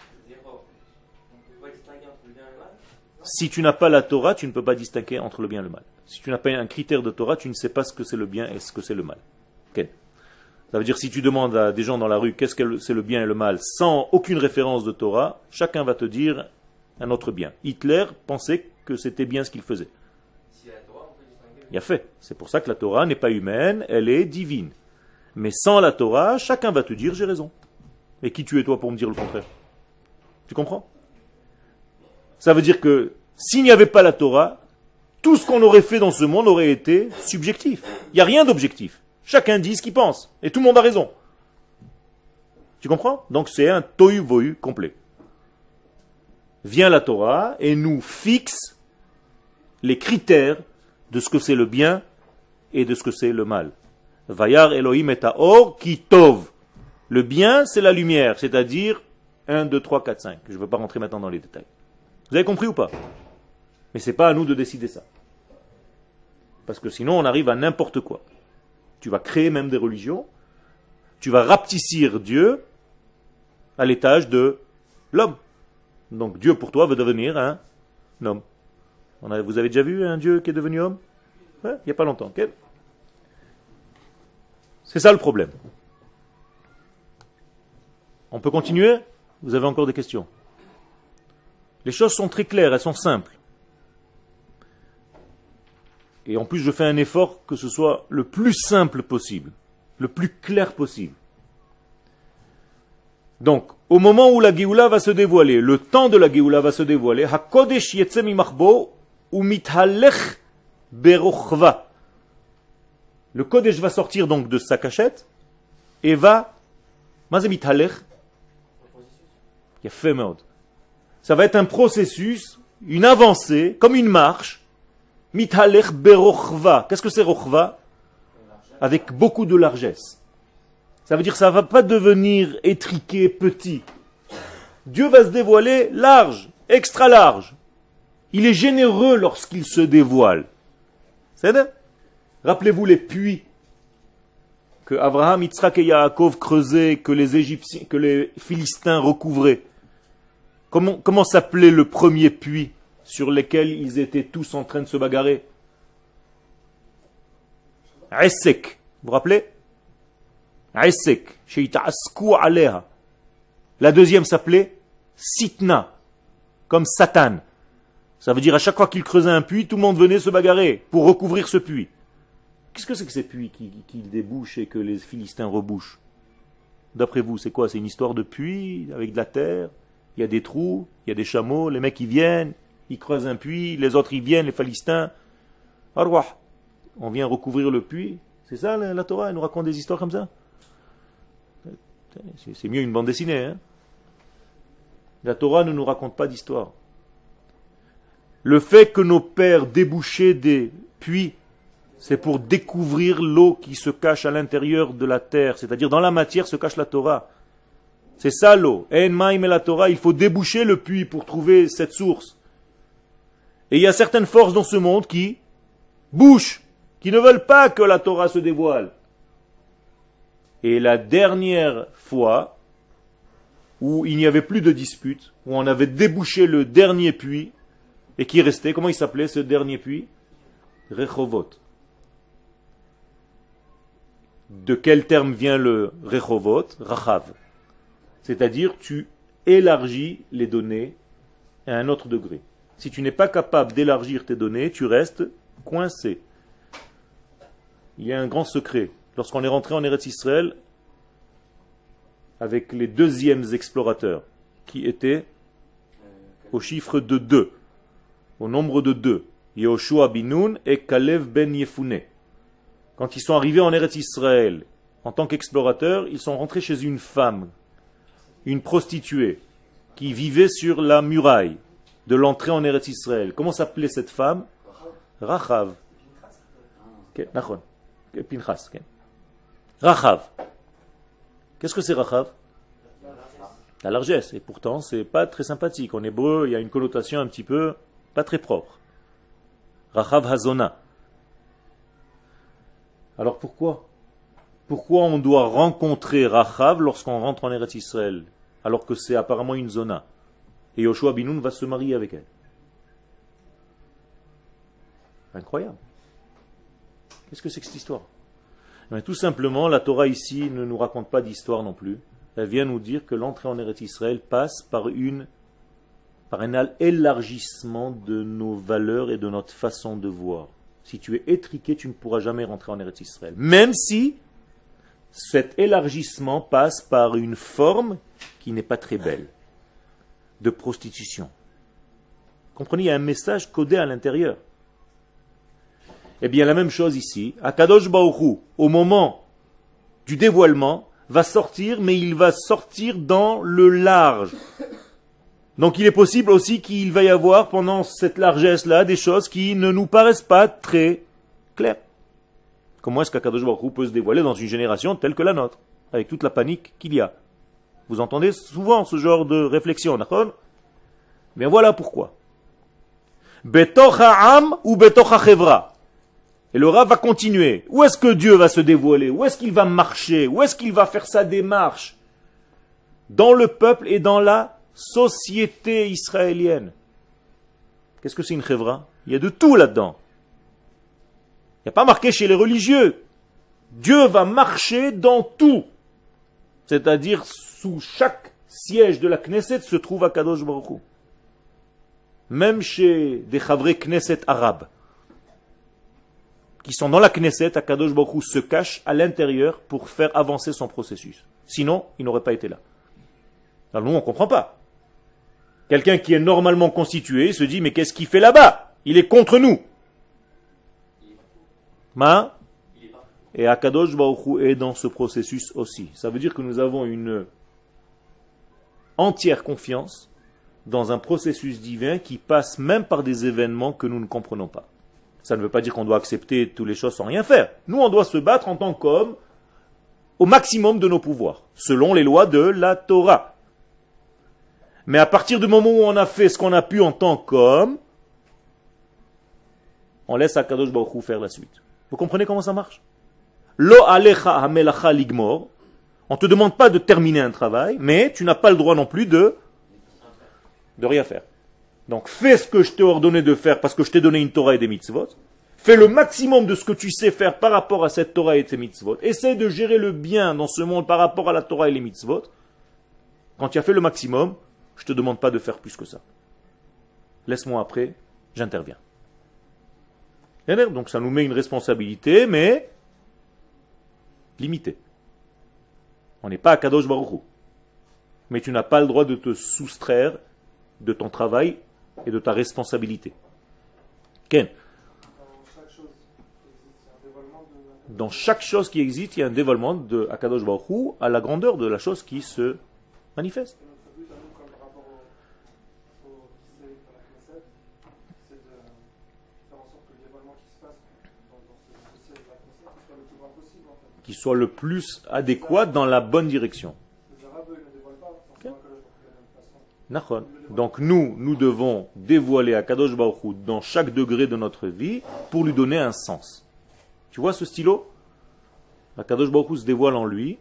Si tu n'as pas la Torah, tu ne peux pas distinguer entre le bien et le mal. Si tu n'as pas un critère de Torah, tu ne sais pas ce que c'est le bien et ce que c'est le mal. Ken. Ça veut dire si tu demandes à des gens dans la rue qu'est-ce que c'est le bien et le mal, sans aucune référence de Torah, chacun va te dire un autre bien. Hitler pensait que c'était bien ce qu'il faisait. Il y a fait. C'est pour ça que la Torah n'est pas humaine, elle est divine. Mais sans la Torah, chacun va te dire j'ai raison. Et qui tu es toi pour me dire le contraire? Tu comprends? Ça veut dire que s'il n'y avait pas la Torah, tout ce qu'on aurait fait dans ce monde aurait été subjectif. Il n'y a rien d'objectif. Chacun dit ce qu'il pense. Et tout le monde a raison. Tu comprends? Donc c'est un tohu vohu complet. Vient la Torah et nous fixe les critères de ce que c'est le bien et de ce que c'est le mal. Vayar Elohim et Or ki tov. Le bien, c'est la lumière, c'est-à-dire un, deux, trois, quatre, cinq. Je ne veux pas rentrer maintenant dans les détails. Vous avez compris ou pas? Mais ce n'est pas à nous de décider ça. Parce que sinon, on arrive à n'importe quoi. Tu vas créer même des religions. Tu vas rapetissir Dieu à l'étage de l'homme. Donc Dieu pour toi va devenir un homme. On a, vous avez déjà vu un Dieu qui est devenu homme? Ouais, il n'y a pas longtemps. Okay. C'est ça le problème. On peut continuer? Vous avez encore des questions? Les choses sont très claires, elles sont simples. Et en plus, je fais un effort que ce soit le plus simple possible, le plus clair possible. Donc, au moment où la Géoula va se dévoiler, le temps de la Géoula va se dévoiler, HaKodesh yetze mimachbo umithalech berochva. Le Kodesh va sortir donc de sa cachette et va, mazé mithalech, yafé meod. Ça va être un processus, une avancée, comme une marche, mithalech berochva. Qu'est-ce que c'est rochva? Avec beaucoup de largesse. Ça veut dire que ça ne va pas devenir étriqué, petit. Dieu va se dévoiler large, extra large. Il est généreux lorsqu'il se dévoile. C'est ça? Rappelez-vous les puits que Abraham, Yitzhak et Yaakov creusaient, que les Égyptiens, que les Philistins recouvraient. Comment, comment s'appelait le premier puits sur lequel ils étaient tous en train de se bagarrer? Essek. Vous vous rappelez? Essek. La deuxième s'appelait Sitna, comme Satan. Ça veut dire à chaque fois qu'ils creusaient un puits, tout le monde venait se bagarrer pour recouvrir ce puits. Qu'est-ce que c'est que ces puits qui, qui débouchent et que les Philistins rebouchent? D'après vous, c'est quoi? C'est une histoire de puits avec de la terre? Il y a des trous, il y a des chameaux, les mecs ils viennent, ils creusent un puits, les autres ils viennent, les Philistins. Arwah, on vient recouvrir le puits. C'est ça la, la Torah, elle nous raconte des histoires comme ça. C'est c'est mieux une bande dessinée. Hein. La Torah ne nous raconte pas d'histoire. Le fait que nos pères débouchaient des puits, c'est pour découvrir l'eau qui se cache à l'intérieur de la terre. C'est-à-dire dans la matière se cache la Torah. C'est ça l'eau. En maïm et la Torah, il faut déboucher le puits pour trouver cette source. Et il y a certaines forces dans ce monde qui bouchent, qui ne veulent pas que la Torah se dévoile. Et la dernière fois où il n'y avait plus de dispute, où on avait débouché le dernier puits, et qui restait, comment il s'appelait ce dernier puits? Rechovot. De quel terme vient le Rechovot? Rachav. C'est-à-dire, tu élargis les données à un autre degré. Si tu n'es pas capable d'élargir tes données, tu restes coincé. Il y a un grand secret. Lorsqu'on est rentré en Eretz Israël, avec les deuxièmes explorateurs, qui étaient au chiffre de deux, au nombre de deux, Yehoshua bin Nun et Kalev ben Yefune. Quand ils sont arrivés en Eretz Israël, en tant qu'explorateurs, ils sont rentrés chez une femme, une prostituée, qui vivait sur la muraille de l'entrée en Eretz Israël. Comment s'appelait cette femme? Rachav. Pinchas. Rachav. Qu'est-ce que c'est Rachav? La largesse. Et pourtant, c'est pas très sympathique. En hébreu, il y a une connotation un petit peu pas très propre. Rachav Hazona. Alors pourquoi? Pourquoi on doit rencontrer Rachav lorsqu'on rentre en Eretz Israël, alors que c'est apparemment une zona? Et Yoshua bin Nun va se marier avec elle. Incroyable. Qu'est-ce que c'est que cette histoire? Mais tout simplement, la Torah ici ne nous raconte pas d'histoire non plus. Elle vient nous dire que l'entrée en Eretz Israël passe par, une, par un élargissement de nos valeurs et de notre façon de voir. Si tu es étriqué, tu ne pourras jamais rentrer en Eretz Israël. Même si cet élargissement passe par une forme qui n'est pas très belle, de prostitution. Comprenez, il y a un message codé à l'intérieur. Eh bien, la même chose ici. Akadosh Baruch Hu, au moment du dévoilement, va sortir, mais il va sortir dans le large. Donc, il est possible aussi qu'il va y avoir, pendant cette largesse-là, des choses qui ne nous paraissent pas très claires. Comment est-ce qu'Akadosh Baruch Hu peut se dévoiler dans une génération telle que la nôtre, avec toute la panique qu'il y a? Vous entendez souvent ce genre de réflexion, d'accord? Bien voilà pourquoi. Betoch ha'am ou betoch ha'chevra. Et le Rav va continuer. Où est-ce que Dieu va se dévoiler? Où est-ce qu'il va marcher? Où est-ce qu'il va faire sa démarche? Dans le peuple et dans la société israélienne. Qu'est-ce que c'est une chevra? Il y a de tout là-dedans. Il n'y a pas marqué chez les religieux. Dieu va marcher dans tout. C'est-à-dire, sous chaque siège de la Knesset se trouve Akadosh Baruch Hu. Même chez des Chavrei Knesset arabes, qui sont dans la Knesset, Akadosh Baruch Hu se cache à l'intérieur pour faire avancer son processus. Sinon, il n'aurait pas été là. Alors nous, on ne comprend pas. Quelqu'un qui est normalement constitué se dit, mais qu'est-ce qu'il fait là-bas? Il est contre nous. Ma Et Akadosh Baruch Hu est dans ce processus aussi. Ça veut dire que nous avons une entière confiance dans un processus divin qui passe même par des événements que nous ne comprenons pas. Ça ne veut pas dire qu'on doit accepter toutes les choses sans rien faire. Nous, on doit se battre en tant qu'hommes au maximum de nos pouvoirs, selon les lois de la Torah. Mais à partir du moment où on a fait ce qu'on a pu en tant qu'homme, on laisse Akadosh Baruch Hu faire la suite. Vous comprenez comment ça marche? Lo alecha hamelacha ligmor. On ne te demande pas de terminer un travail, mais tu n'as pas le droit non plus de, de rien faire. Donc fais ce que je t'ai ordonné de faire parce que je t'ai donné une Torah et des mitzvot. Fais le maximum de ce que tu sais faire par rapport à cette Torah et ces mitzvot. Essaie de gérer le bien dans ce monde par rapport à la Torah et les mitzvot. Quand tu as fait le maximum, je ne te demande pas de faire plus que ça. Laisse-moi après, j'interviens. Donc ça nous met une responsabilité, mais limitée. On n'est pas à Kadosh Baruch Hu. Mais tu n'as pas le droit de te soustraire de ton travail et de ta responsabilité. Ken? Dans chaque Dans chaque chose qui existe, il y a un dévoilement de Akadosh Baruch Hu à la grandeur de la chose qui se manifeste. Qui soit le plus adéquat dans la bonne direction. Okay. Donc nous, nous devons dévoiler Akadosh Baruch Hu dans chaque degré de notre vie pour lui donner un sens. Tu vois ce stylo? Akadosh Baruch Hu se dévoile en lui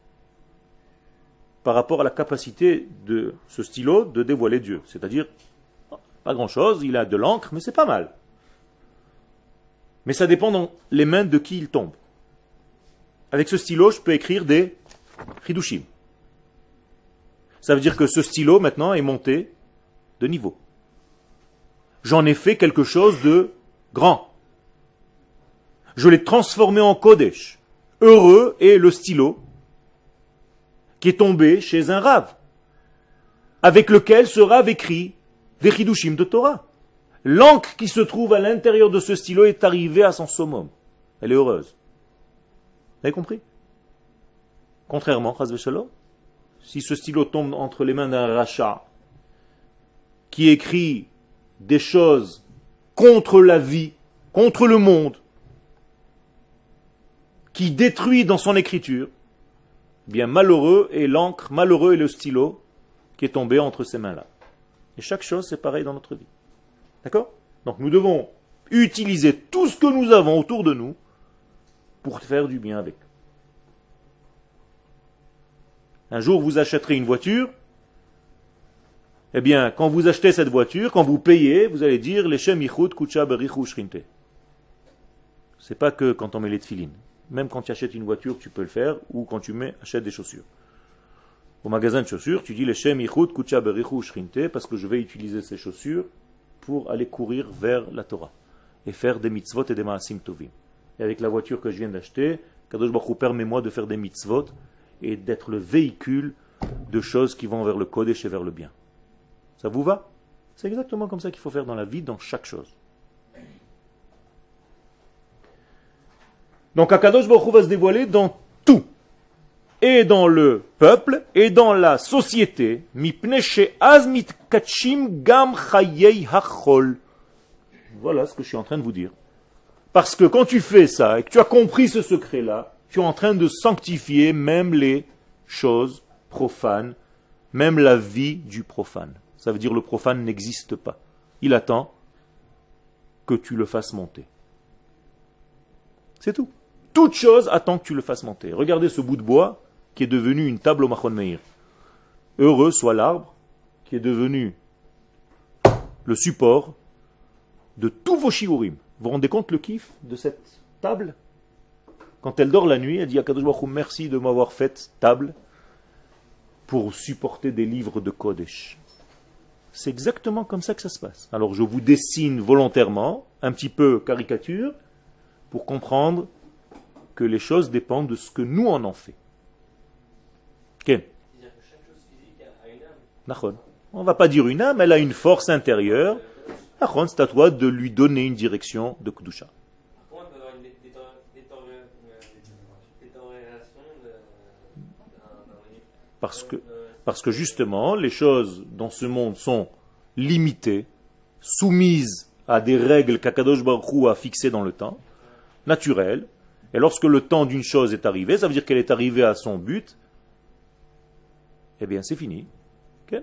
par rapport à la capacité de ce stylo de dévoiler Dieu. C'est-à-dire, pas grand-chose, il a de l'encre, mais c'est pas mal. Mais ça dépend dans les mains de qui il tombe. Avec ce stylo, je peux écrire des chidushim. Ça veut dire que ce stylo, maintenant, est monté de niveau. J'en ai fait quelque chose de grand. Je l'ai transformé en Kodesh. Heureux est le stylo qui est tombé chez un rave, avec lequel ce rave écrit des chidushim de Torah. L'encre qui se trouve à l'intérieur de ce stylo est arrivée à son summum. Elle est heureuse. Vous avez compris? Contrairement, chas v'shalom, si ce stylo tombe entre les mains d'un rachat qui écrit des choses contre la vie, contre le monde, qui détruit dans son écriture, eh bien malheureux est l'encre, malheureux est le stylo qui est tombé entre ces mains-là. Et chaque chose, c'est pareil dans notre vie. D'accord? Donc nous devons utiliser tout ce que nous avons autour de nous pour faire du bien avec. Un jour, vous achèterez une voiture. Eh bien, quand vous achetez cette voiture, quand vous payez, vous allez dire Leshem Yichud Kucha Berichu Shrinte. C'est pas que quand on met les tefilines. Même quand tu achètes une voiture, tu peux le faire, ou quand tu mets, achètes des chaussures. Au magasin de chaussures, tu dis Leshem Yichud Kucha Berichu Shrinte, parce que je vais utiliser ces chaussures pour aller courir vers la Torah et faire des mitzvot et des maasim tovim. Et avec la voiture que je viens d'acheter, Kadosh Baruch Hu, permet-moi de faire des mitzvot et d'être le véhicule de choses qui vont vers le Kodesh et vers le bien. Ça vous va? C'est exactement comme ça qu'il faut faire dans la vie, dans chaque chose. Donc Akadosh Baruch Hu va se dévoiler dans tout. Et dans le peuple, et dans la société. Mipnei she'az mitkatshim gam chayei hachol. Voilà ce que je suis en train de vous dire. Parce que quand tu fais ça, et que tu as compris ce secret-là, tu es en train de sanctifier même les choses profanes, même la vie du profane. Ça veut dire que le profane n'existe pas. Il attend que tu le fasses monter. C'est tout. Toute chose attend que tu le fasses monter. Regardez ce bout de bois qui est devenu une table au Machon Meir. Heureux soit l'arbre qui est devenu le support de tous vos shiurim. Vous vous rendez compte le kiff de cette table? Quand elle dort la nuit, elle dit à Kadosh Baruch Hu, merci de m'avoir fait table pour supporter des livres de Kodesh. C'est exactement comme ça que ça se passe. Alors je vous dessine volontairement, un petit peu caricature, pour comprendre que les choses dépendent de ce que nous en en fait. Ken? C'est-à-dire que chaque chose physique a une âme. Nachon. On ne va pas dire une âme, elle a une force intérieure. Nachon, c'est à toi de lui donner une direction de Kedusha. Comment on peut avoir une dé- détor- détor- euh, détérioration de- d'un- d'un livre Parce que, Euh, parce que justement, les choses dans ce monde sont limitées, soumises à des règles qu'Akadosh Baruch Hu a fixées dans le temps, naturelles. Et lorsque le temps d'une chose est arrivé, ça veut dire qu'elle est arrivée à son but, eh bien c'est fini. Ok?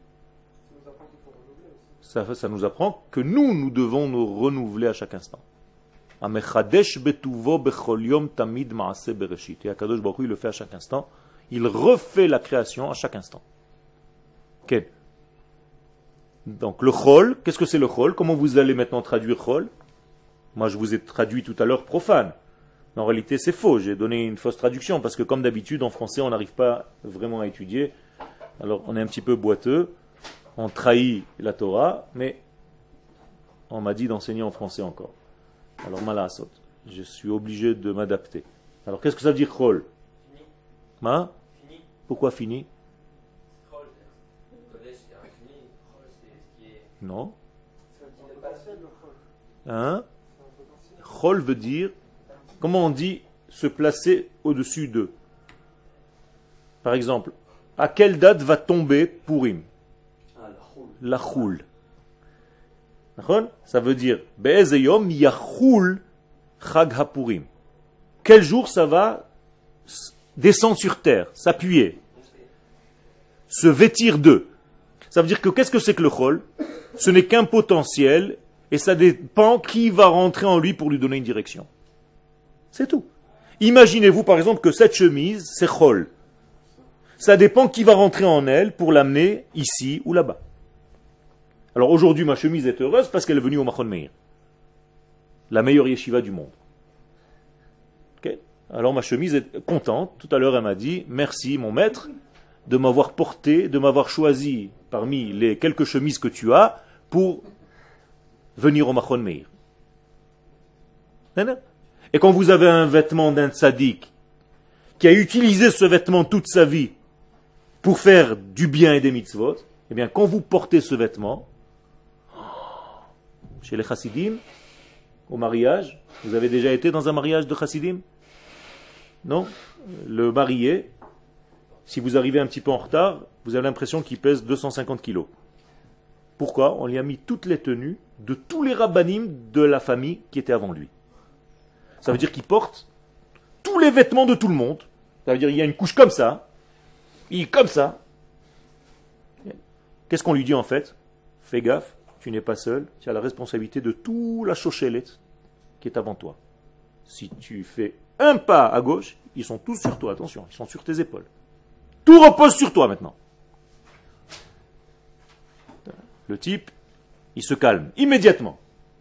Ça, ça nous apprend que nous, nous devons nous renouveler à chaque instant. Amechadesh betuvo bechol yom tamid maaseh bereshit. Et Akadosh Baruch Hu, il le fait à chaque instant. Il refait la création à chaque instant. Ok? Donc le chol, qu'est-ce que c'est le chol? Comment vous allez maintenant traduire chol? Moi je vous ai traduit tout à l'heure profane. Mais en réalité c'est faux, j'ai donné une fausse traduction parce que comme d'habitude en français on n'arrive pas vraiment à étudier. Alors on est un petit peu boiteux, on trahit la Torah, mais on m'a dit d'enseigner en français encore. Alors malasot, je suis obligé de m'adapter. Alors qu'est-ce que ça veut dire chol? Fini. Ma? Fini. Pourquoi fini? Chol, c'est- le Kodesh, c'est infini. Chol, c'est ce qui est. Non. On peut pas le faire. Hein? chol veut dire, comment on dit, se placer au-dessus d'eux. Par exemple, à quelle date va tomber Purim? Ah, la roule. La choul. D'accord? Ça veut dire, Be'eze yom yachul chag hapurim. Quel jour ça va descendre sur terre, s'appuyer, se vêtir d'eux. Ça veut dire que qu'est-ce que c'est que le chol? Ce n'est qu'un potentiel et ça dépend qui va rentrer en lui pour lui donner une direction. C'est tout. Imaginez-vous par exemple que cette chemise, c'est chol. Ça dépend qui va rentrer en elle pour l'amener ici ou là-bas. Alors aujourd'hui, ma chemise est heureuse parce qu'elle est venue au Machon Meir, la meilleure yeshiva du monde. Okay? Alors ma chemise est contente. Tout à l'heure, elle m'a dit, merci mon maître de m'avoir porté, de m'avoir choisi parmi les quelques chemises que tu as pour venir au Machon Meir. Et quand vous avez un vêtement d'un tzaddik qui a utilisé ce vêtement toute sa vie pour faire du bien et des mitzvot, eh bien quand vous portez ce vêtement, chez les chassidim, au mariage, vous avez déjà été dans un mariage de chassidim? Non? Le marié, si vous arrivez un petit peu en retard, vous avez l'impression qu'il pèse deux cent cinquante kilos. Pourquoi? On lui a mis toutes les tenues de tous les rabbanim de la famille qui étaient avant lui. Ça veut dire qu'il porte tous les vêtements de tout le monde. Ça veut dire qu'il y a une couche comme ça, il est comme ça. Qu'est-ce qu'on lui dit en fait? Fais gaffe, tu n'es pas seul, tu as la responsabilité de toute la chochelette qui est avant toi. Si tu fais un pas à gauche, ils sont tous sur toi, attention, ils sont sur tes épaules. Tout repose sur toi maintenant. Le type, il se calme immédiatement.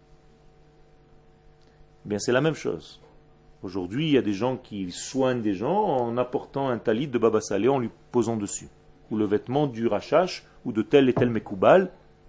Bien, c'est la même chose. Aujourd'hui, il y a des gens qui soignent des gens en apportant un talit de Baba Salé en lui posant dessus. Ou le vêtement du rachash ou de tel et tel mekoubal.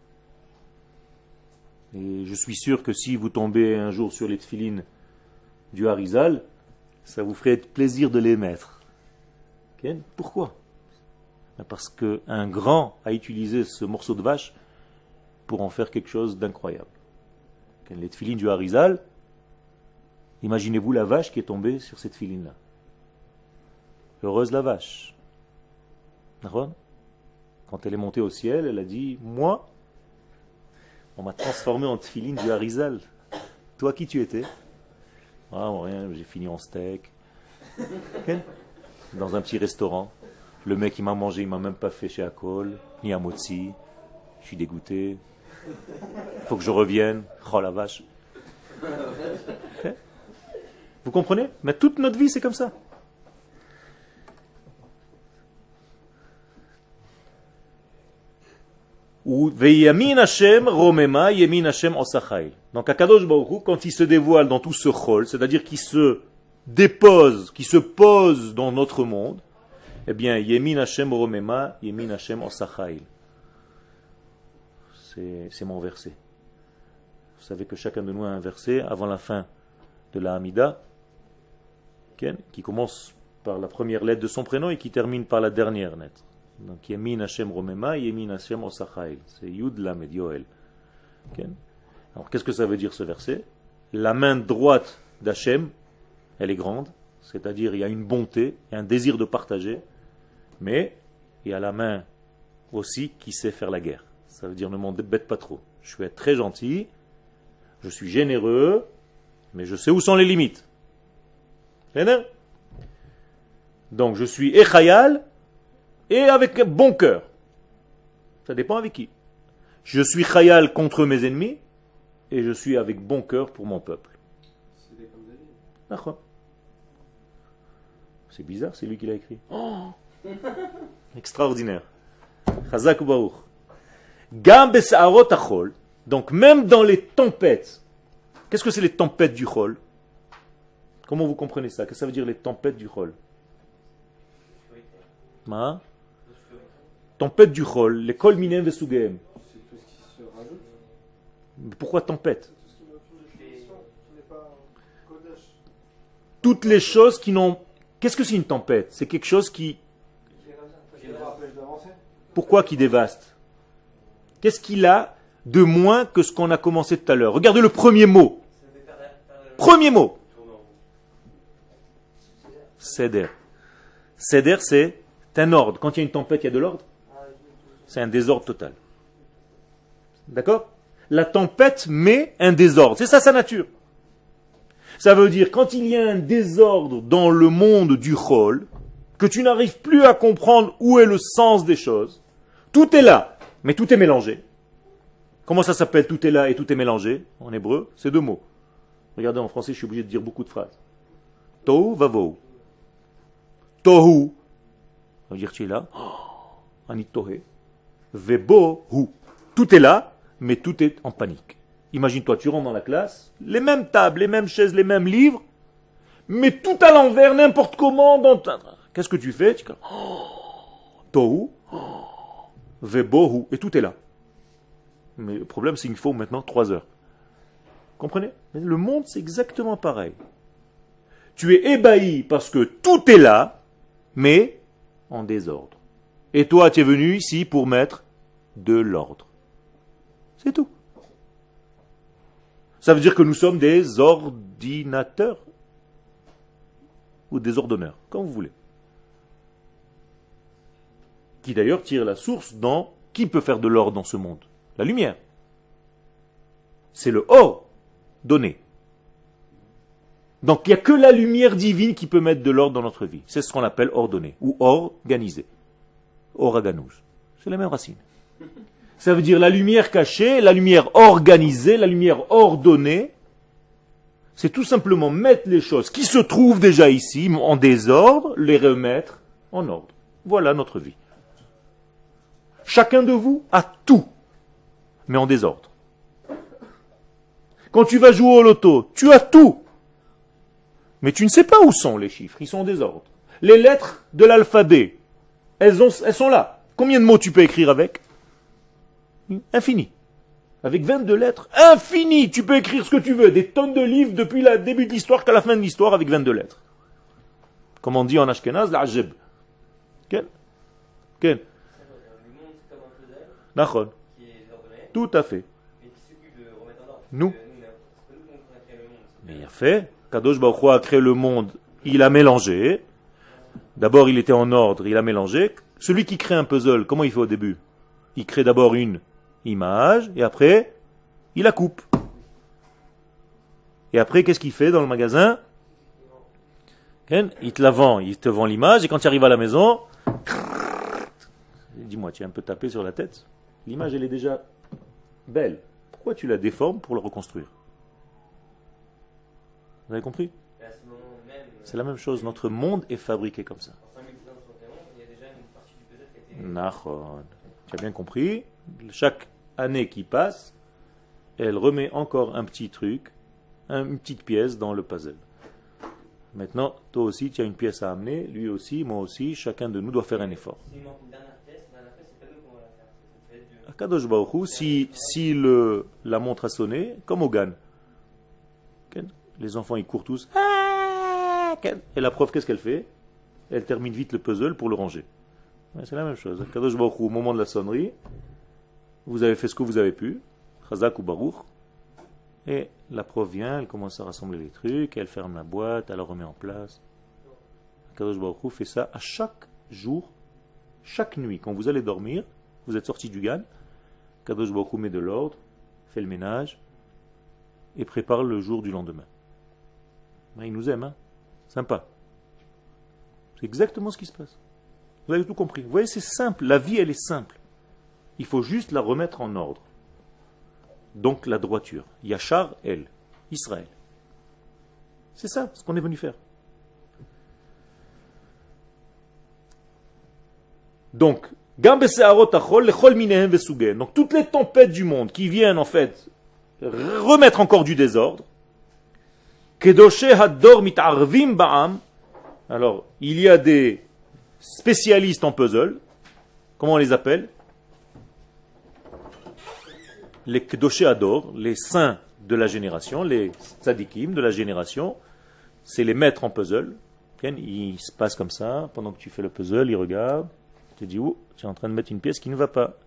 Et je suis sûr que si vous tombez un jour sur les tefilines du Harizal, ça vous ferait plaisir de les mettre. Okay? Pourquoi? Parce qu'un grand a utilisé ce morceau de vache pour en faire quelque chose d'incroyable. Okay? Les tefilines du Harizal, imaginez-vous la vache qui est tombée sur cette filine-là. Heureuse la vache. Quand elle est montée au ciel, elle a dit, moi, on m'a transformé en tefilin du Harizal. Toi, qui tu étais? Ah, rien, j'ai fini en steak. Dans un petit restaurant. Le mec, il m'a mangé, il m'a même pas fait chez Akol, ni à Motzi. Je suis dégoûté. Il faut que je revienne. Oh la vache. Vous comprenez? Mais toute notre vie, c'est comme ça. Ou Veyamin Hashem Romema Yemin Hashem Osachai. Donc Akadosh Baruch Hu, quand il se dévoile dans tout ce chol, c'est-à-dire qu'il se dépose, qu'il se pose dans notre monde, eh bien Yemin Hashem Romema Yemin Hashem Osachai. C'est, c'est mon verset. Vous savez que chacun de nous a un verset avant la fin de la Hamida, qui commence par la première lettre de son prénom et qui termine par la dernière lettre. Donc Yemin Hashem Romema, Yemin Hashem Osachai. C'est Yud Lamed Yoel. Alors qu'est-ce que ça veut dire ce verset? La main droite d'Hachem, elle est grande, c'est-à-dire il y a une bonté, il y a un désir de partager, mais il y a la main aussi qui sait faire la guerre. Ça veut dire ne m'embête pas trop. Je vais être très gentil, je suis généreux, mais je sais où sont les limites. Donc je suis Echayal et avec bon cœur. Ça dépend avec qui. Je suis Chayal contre mes ennemis et je suis avec bon cœur pour mon peuple. C'est comme David. D'accord. C'est bizarre, c'est lui qui l'a écrit. Oh extraordinaire. Chazak ou Baruch. Gam besa'arot achol. Donc même dans les tempêtes. Qu'est-ce que c'est les tempêtes du chol? Comment vous comprenez ça? Qu'est-ce que ça veut dire les tempêtes du chol? Ma? Tempête du chol, les kol minem vesugeem. C'est tout ce qui se rajoute. Mais pourquoi tempête? Tout ce qui n'est pas Kodesh. Toutes les choses qui n'ont... Qu'est-ce que c'est une tempête? C'est quelque chose qui... Qui nous empêche d'avancer. Pourquoi qui dévaste? Qu'est-ce qu'il a de moins que ce qu'on a commencé tout à l'heure? Regardez le premier mot. Ça fait perdre perdre Premier mot. Seder. Seder, c'est un ordre. Quand il y a une tempête, il y a de l'ordre. C'est un désordre total. D'accord? La tempête met un désordre. C'est ça sa nature. Ça veut dire, quand il y a un désordre dans le monde du chol, que tu n'arrives plus à comprendre où est le sens des choses, tout est là, mais tout est mélangé. Comment ça s'appelle tout est là et tout est mélangé en hébreu? C'est deux mots. Regardez, en français, je suis obligé de dire beaucoup de phrases. Tohu vavohu. Tohu, ça veut dire tu es là. Anit tohe. Vebohu. Tout est là, mais tout est en panique. Imagine-toi, tu rentres dans la classe, les mêmes tables, les mêmes chaises, les mêmes livres, mais tout à l'envers, n'importe comment. Dans ta... Qu'est-ce que tu fais? Tu dis, oh, tohu, oh, vebohu, et tout est là. Mais le problème, c'est qu'il faut maintenant trois heures. Comprenez? Le monde, c'est exactement pareil. Tu es ébahi parce que tout est là, mais en désordre. Et toi, tu es venu ici pour mettre de l'ordre. C'est tout. Ça veut dire que nous sommes des ordinateurs ou des ordonneurs, comme vous voulez. Qui d'ailleurs tire la source dans qui peut faire de l'ordre dans ce monde? La lumière. C'est le ordonné. Donc il n'y a que la lumière divine qui peut mettre de l'ordre dans notre vie. C'est ce qu'on appelle ordonné ou organisé. Oraganous. C'est la même racine. Ça veut dire la lumière cachée, la lumière organisée, la lumière ordonnée. C'est tout simplement mettre les choses qui se trouvent déjà ici, en désordre, les remettre en ordre. Voilà notre vie. Chacun de vous a tout, mais en désordre. Quand tu vas jouer au loto, tu as tout, mais tu ne sais pas où sont les chiffres, ils sont en désordre. Les lettres de l'alphabet, elles, ont, elles sont là. Combien de mots tu peux écrire avec? Infini. Avec vingt-deux lettres, infini. Tu peux écrire ce que tu veux. Des tonnes de livres depuis le début de l'histoire qu'à la fin de l'histoire avec vingt-deux lettres. Comme on dit en Ashkenaz, l'ajeb. Quel? Quel? Nachon. Tout à fait. Nous. Mais il a fait. Kadosh Baruch Hu a créé le monde. Il a mélangé. D'abord, il était en ordre. Il a mélangé. Celui qui crée un puzzle, comment il fait au début? Il crée d'abord une image, et après, il la coupe. Et après, qu'est-ce qu'il fait dans le magasin? Il te la vend, il te vend l'image, et quand tu arrives à la maison, dis-moi, tu es un peu tapé sur la tête? L'image, elle est déjà belle. Pourquoi tu la déformes pour la reconstruire? Vous avez compris? C'est la même chose, notre monde est fabriqué comme ça. Nachon. Tu as bien compris? Chaque année qui passe, elle remet encore un petit truc, une petite pièce dans le puzzle. Maintenant, toi aussi, tu as une pièce à amener, lui aussi, moi aussi, chacun de nous doit faire un effort. Akadosh Baruch Hu, si, si le, la montre a sonné, comme au Gan, les enfants ils courent tous, et la prof, qu'est-ce qu'elle fait? Elle termine vite le puzzle pour le ranger. C'est la même chose. Akadosh Baruch Hu, au moment de la sonnerie, vous avez fait ce que vous avez pu, Chazak ou Baruch, et la prof vient, elle commence à rassembler les trucs, elle ferme la boîte, elle la remet en place. Akadosh Baruch Hu fait ça à chaque jour, chaque nuit. Quand vous allez dormir, vous êtes sorti du Gan, Akadosh Baruch Hu met de l'ordre, fait le ménage, et prépare le jour du lendemain. Il nous aime, hein? Sympa. C'est exactement ce qui se passe. Vous avez tout compris. Vous voyez, c'est simple. La vie, elle est simple. Il faut juste la remettre en ordre. Donc la droiture. Yachar, elle. Israël. C'est ça, ce qu'on est venu faire. Donc, donc toutes les tempêtes du monde qui viennent en fait remettre encore du désordre. Alors, il y a des spécialistes en puzzle. Comment on les appelle? Les Kedoshé Ador, les saints de la génération, les tzadikim de la génération, c'est les maîtres en puzzle. Ils se passent comme ça, pendant que tu fais le puzzle, ils regardent, tu te dis, oh, tu es en train de mettre une pièce qui ne va pas.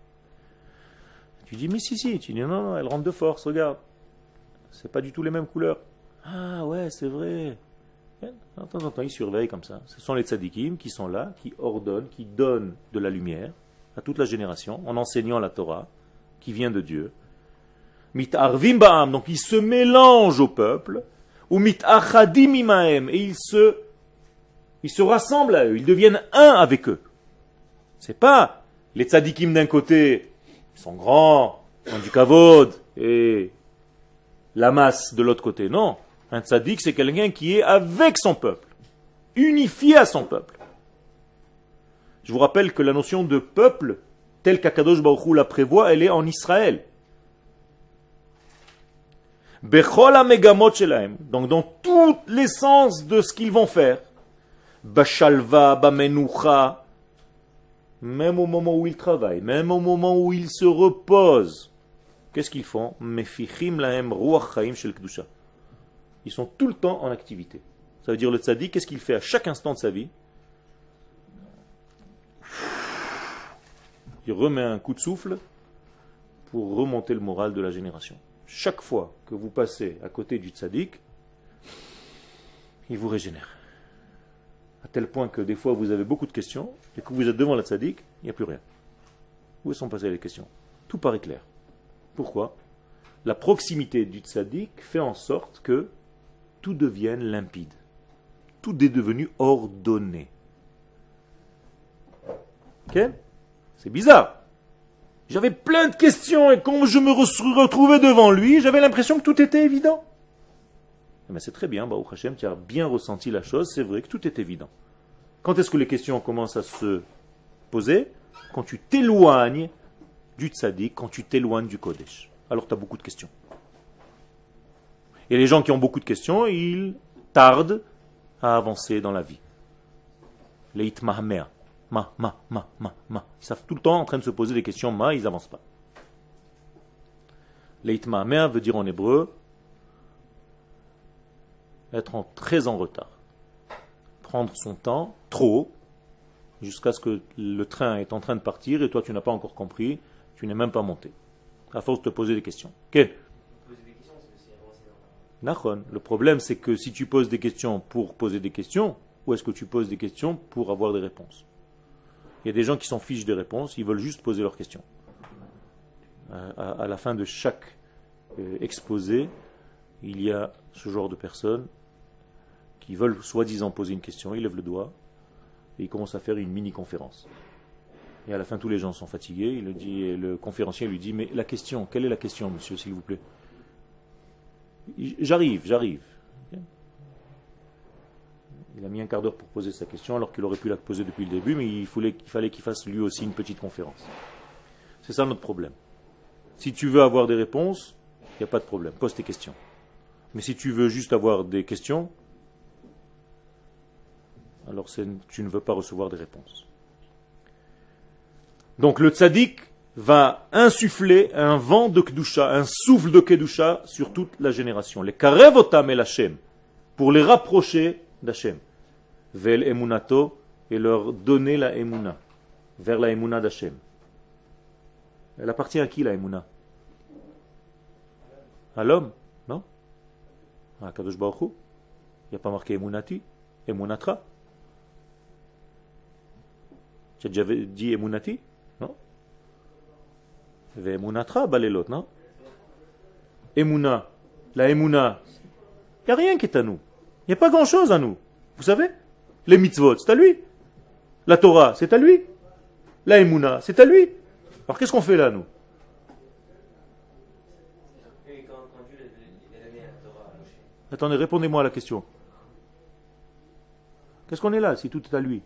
Tu dis, mais si, si, tu dis, non, non, elle rentre de force, regarde. C'est pas du tout les mêmes couleurs. Ah ouais, c'est vrai. De temps en temps, ils surveillent comme ça. Ce sont les tzadikim qui sont là, qui ordonnent, qui donnent de la lumière à toute la génération en enseignant la Torah qui vient de Dieu. Mit'arvim ba'am, donc ils se mélangent au peuple, ou mit'achadim imahem, et ils se, ils se rassemblent à eux, ils deviennent un avec eux. C'est pas les tzadikim d'un côté, ils sont grands, ils ont du kavod, et la masse de l'autre côté. Non, un tzadik c'est quelqu'un qui est avec son peuple, unifié à son peuple. Je vous rappelle que la notion de peuple, telle qu'Akadosh Baruch Hu la prévoit, elle est en Israël. Bechol ha-megamot shelahem, donc dans tout l'essence de ce qu'ils vont faire, bashalva, bamenucha, même au moment où ils travaillent, même au moment où ils se reposent, qu'est-ce qu'ils font? Mefichim lahem ruach chaim shel kedusha. Ils sont tout le temps en activité. Ça veut dire le tzaddik, qu'est-ce qu'il fait à chaque instant de sa vie? Il remet un coup de souffle pour remonter le moral de la génération. Chaque fois que vous passez à côté du tzaddik, il vous régénère. À tel point que des fois vous avez beaucoup de questions, et que vous êtes devant le tzaddik, il n'y a plus rien. Où sont passées les questions? Tout paraît clair. Pourquoi? La proximité du tzaddik fait en sorte que tout devienne limpide. Tout est devenu ordonné. Ok? C'est bizarre. J'avais plein de questions et quand je me retrouvais devant lui, j'avais l'impression que tout était évident. Mais c'est très bien, Baruch Hashem, tu as bien ressenti la chose, c'est vrai que tout est évident. Quand est-ce que les questions commencent à se poser? Quand tu t'éloignes du tzaddik, quand tu t'éloignes du Kodesh. Alors tu as beaucoup de questions. Et les gens qui ont beaucoup de questions, ils tardent à avancer dans la vie. Les itmahmer. Ma, ma, ma, ma, ma. Ils savent tout le temps en train de se poser des questions, ma, ils n'avancent pas. Leitma'amer veut dire en hébreu être en, très en retard. Prendre son temps, trop, jusqu'à ce que le train est en train de partir et toi tu n'as pas encore compris, tu n'es même pas monté. À force de te poser des questions. Ok. Nachon. Le problème c'est que si tu poses des questions pour poser des questions, ou est-ce que tu poses des questions pour avoir des réponses? Il y a des gens qui s'en fichent des réponses, ils veulent juste poser leurs questions. À, à, à la fin de chaque euh, exposé, il y a ce genre de personnes qui veulent soi-disant poser une question, ils lèvent le doigt et ils commencent à faire une mini-conférence. Et à la fin, tous les gens sont fatigués, il le dit, et le conférencier lui dit, mais la question, quelle est la question, monsieur, s'il vous plaît? J'arrive, j'arrive. Il a mis un quart d'heure pour poser sa question alors qu'il aurait pu la poser depuis le début, mais il fallait, il fallait qu'il fasse lui aussi une petite conférence. C'est ça notre problème. Si tu veux avoir des réponses, il n'y a pas de problème, pose tes questions. Mais si tu veux juste avoir des questions, alors tu ne veux pas recevoir des réponses. Donc le tzaddik va insuffler un vent de kedusha, un souffle de kedusha sur toute la génération. Les karevotam el Hashem, pour les rapprocher d'Hashem. Vel emunato, et leur donner la emuna, vers la emuna d'Hashem. Elle appartient à qui la emuna? À l'homme, non? À Kadosh Baruch Hu. Il n'y a pas marqué emunati, emunatra. Tu as déjà dit emunati? Non? Ve emunatra, balelot, non? Emuna, la emuna, il n'y a rien qui est à nous. Il n'y a pas grand-chose à nous. Vous savez? Les mitzvot, c'est à lui. La Torah, c'est à lui. La Emouna, c'est à lui. Alors qu'est-ce qu'on fait là, nous? Attendez, répondez-moi à la question. Qu'est-ce qu'on est là, si tout est à lui?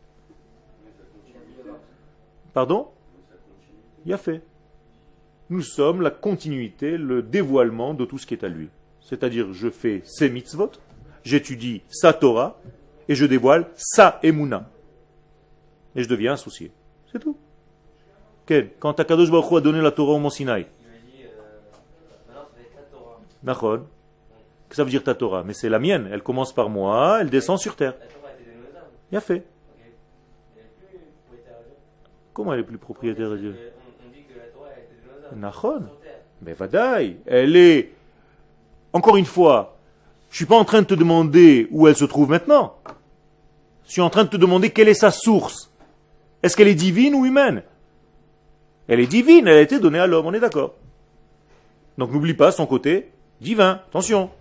Pardon? Il a fait. Nous sommes la continuité, le dévoilement de tout ce qui est à lui. C'est-à-dire, je fais ses mitzvot, j'étudie sa Torah, et je dévoile sa Emouna. Et je deviens associé. C'est tout. Quel? Quand Akadosh Baruch Hu a donné la Torah au Mont Sinaï. Il lui dit, euh, maintenant ça va être ta Torah. D'accord. Qu'est-ce que ça veut dire ta Torah? Mais c'est la mienne. Elle commence par moi, elle descend sur terre. La Torah était donnée aux hommes. Il a fait. Ok. Elle est plus propriétaire à Dieu. Comment elle est plus propriétaire de Dieu? On, on dit que la Torah a été donnée aux hommes. Nachon. Sur terre. Mais vadaï. Elle est, encore une fois, Je ne suis pas en train de te demander où elle se trouve maintenant. Je suis en train de te demander quelle est sa source. Est-ce qu'elle est divine ou humaine? Elle est divine, elle a été donnée à l'homme, on est d'accord. Donc n'oublie pas son côté divin, attention.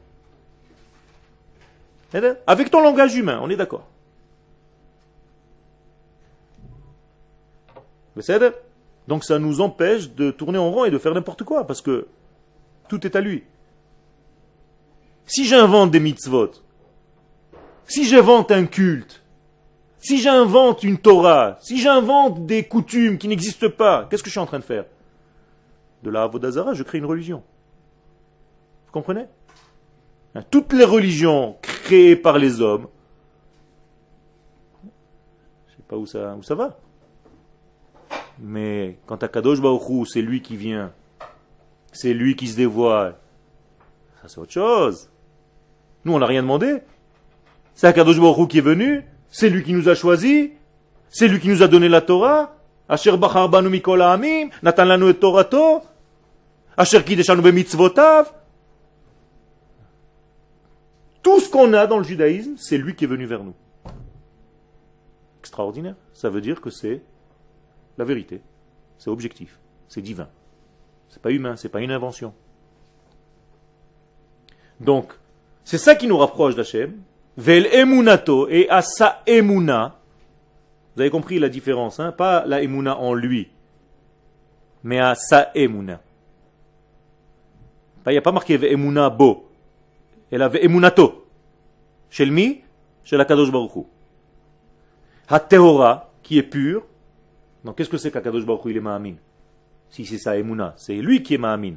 Avec ton langage humain, on est d'accord. Donc ça nous empêche de tourner en rond et de faire n'importe quoi, parce que tout est à lui. Si j'invente des mitzvot, si j'invente un culte, si j'invente une Torah, si j'invente des coutumes qui n'existent pas, qu'est-ce que je suis en train de faire? De la Avodazara, je crée une religion. Vous comprenez? Toutes les religions créées par les hommes, je ne sais pas où ça, où ça va. Mais quand à Kadosh Baruch Hu, c'est lui qui vient, c'est lui qui se dévoile, ça c'est autre chose. Nous, on n'a rien demandé. C'est à Kadosh Baruch Hu qui est venu, c'est lui qui nous a choisis, c'est lui qui nous a donné la Torah. Asher bachar banu mikol ha'amim, natan lanu et Torato, Asher kideshanu bemitzvotav. Tout ce qu'on a dans le judaïsme, c'est lui qui est venu vers nous. Extraordinaire. Ça veut dire que c'est la vérité. C'est objectif. C'est divin. C'est pas humain, c'est pas une invention. Donc, c'est ça qui nous rapproche d'Hachem. Vel emunato et à sa emuna. Vous avez compris la différence, hein? Pas la emuna en lui, mais à sa emuna. Il n'y a pas marqué emuna bo. Elle avait emunato. Chez le mi, chez la Kadosh Baruch Hu. Ha-tehora, qui est pur. Donc qu'est-ce que c'est qu'Akadosh Baruch Hu, il est ma'amin? Si c'est sa emuna, c'est lui qui est ma'amin.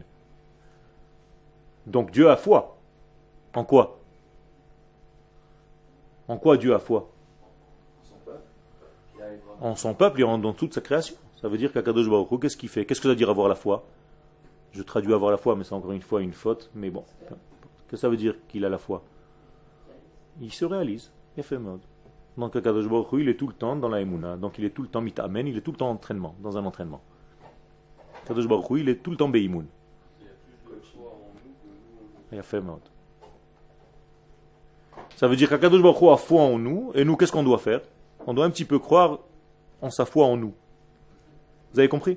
Donc Dieu a foi. En quoi? En quoi Dieu a foi? En son peuple et en dans toute sa création. Ça veut dire qu'Akadosh Baruch Hu, qu'est-ce qu'il fait? Qu'est-ce que ça veut dire avoir la foi? Je traduis avoir la foi, mais c'est encore une fois une faute. Mais bon, qu'est-ce que ça veut dire qu'il a la foi? Il se réalise. Il a fait mode. Donc Akadosh Baruch Hu, il est tout le temps dans la Emouna. Donc il est tout le temps mitamen, il est tout le temps en entraînement, dans un entraînement. Akadosh Baruch Hu, il est tout le temps beimoun. Il a fait mode. Ça veut dire qu'Akadosh Baruch Hu a foi en nous, et nous, qu'est-ce qu'on doit faire? On doit un petit peu croire en sa foi en nous. Vous avez compris?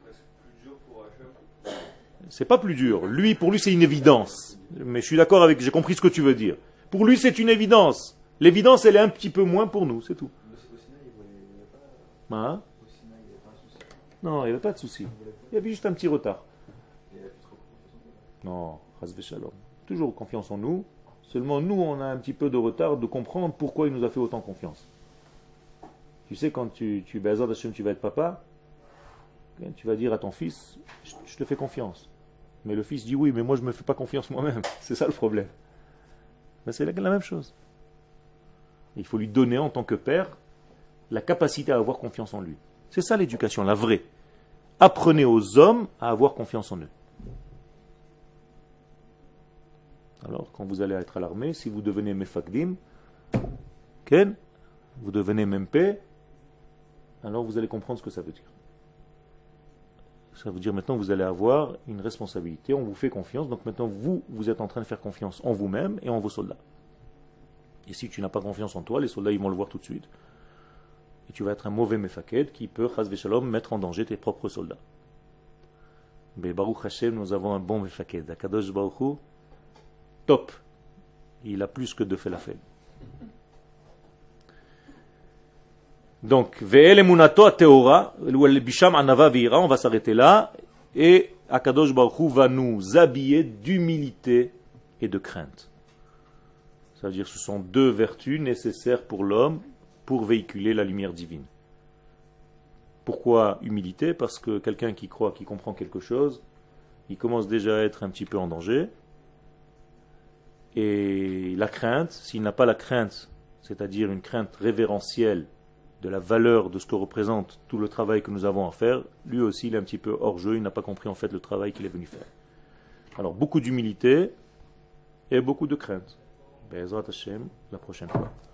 C'est pas plus dur. Lui, pour lui, c'est une évidence. Mais je suis d'accord avec, j'ai compris ce que tu veux dire. Pour lui, c'est une évidence. L'évidence, elle est un petit peu moins pour nous, c'est tout. Hein? Non, il n'y avait pas de souci. Il y avait juste un petit retard. Non, Chas v'Shalom. Toujours confiance en nous. Seulement, nous, on a un petit peu de retard de comprendre pourquoi il nous a fait autant confiance. Tu sais, quand tu, tu, Be'ezrat Hashem, tu vas être papa, tu vas dire à ton fils, je, je te fais confiance. Mais le fils dit oui, mais moi je ne me fais pas confiance moi-même. C'est ça le problème. Mais c'est la, la même chose. Il faut lui donner en tant que père la capacité à avoir confiance en lui. C'est ça l'éducation, la vraie. Apprenez aux hommes à avoir confiance en eux. Alors, quand vous allez être à l'armée, si vous devenez mefakdim, ken, vous devenez mempé, alors vous allez comprendre ce que ça veut dire. Ça veut dire maintenant vous allez avoir une responsabilité, on vous fait confiance, donc maintenant vous, vous êtes en train de faire confiance en vous-même et en vos soldats. Et si tu n'as pas confiance en toi, les soldats ils vont le voir tout de suite. Et tu vas être un mauvais mefaked qui peut, chas v'shalom, mettre en danger tes propres soldats. Mais Baruch Hashem, nous avons un bon mefaked. Akadosh Baruch Hu, top. Il a plus que de fait la fête. Donc, Ve'el emunato teora, bisham anava ve'ira, on va s'arrêter là, et Akadosh Baruch Hu va nous habiller d'humilité et de crainte. Ça veut dire que ce sont deux vertus nécessaires pour l'homme pour véhiculer la lumière divine. Pourquoi humilité? Parce que quelqu'un qui croit, qui comprend quelque chose, il commence déjà à être un petit peu en danger. Et la crainte, s'il n'a pas la crainte, c'est-à-dire une crainte révérentielle de la valeur de ce que représente tout le travail que nous avons à faire, lui aussi il est un petit peu hors jeu, il n'a pas compris en fait le travail qu'il est venu faire. Alors beaucoup d'humilité et beaucoup de crainte. Be'ezrat Hashem, la prochaine fois.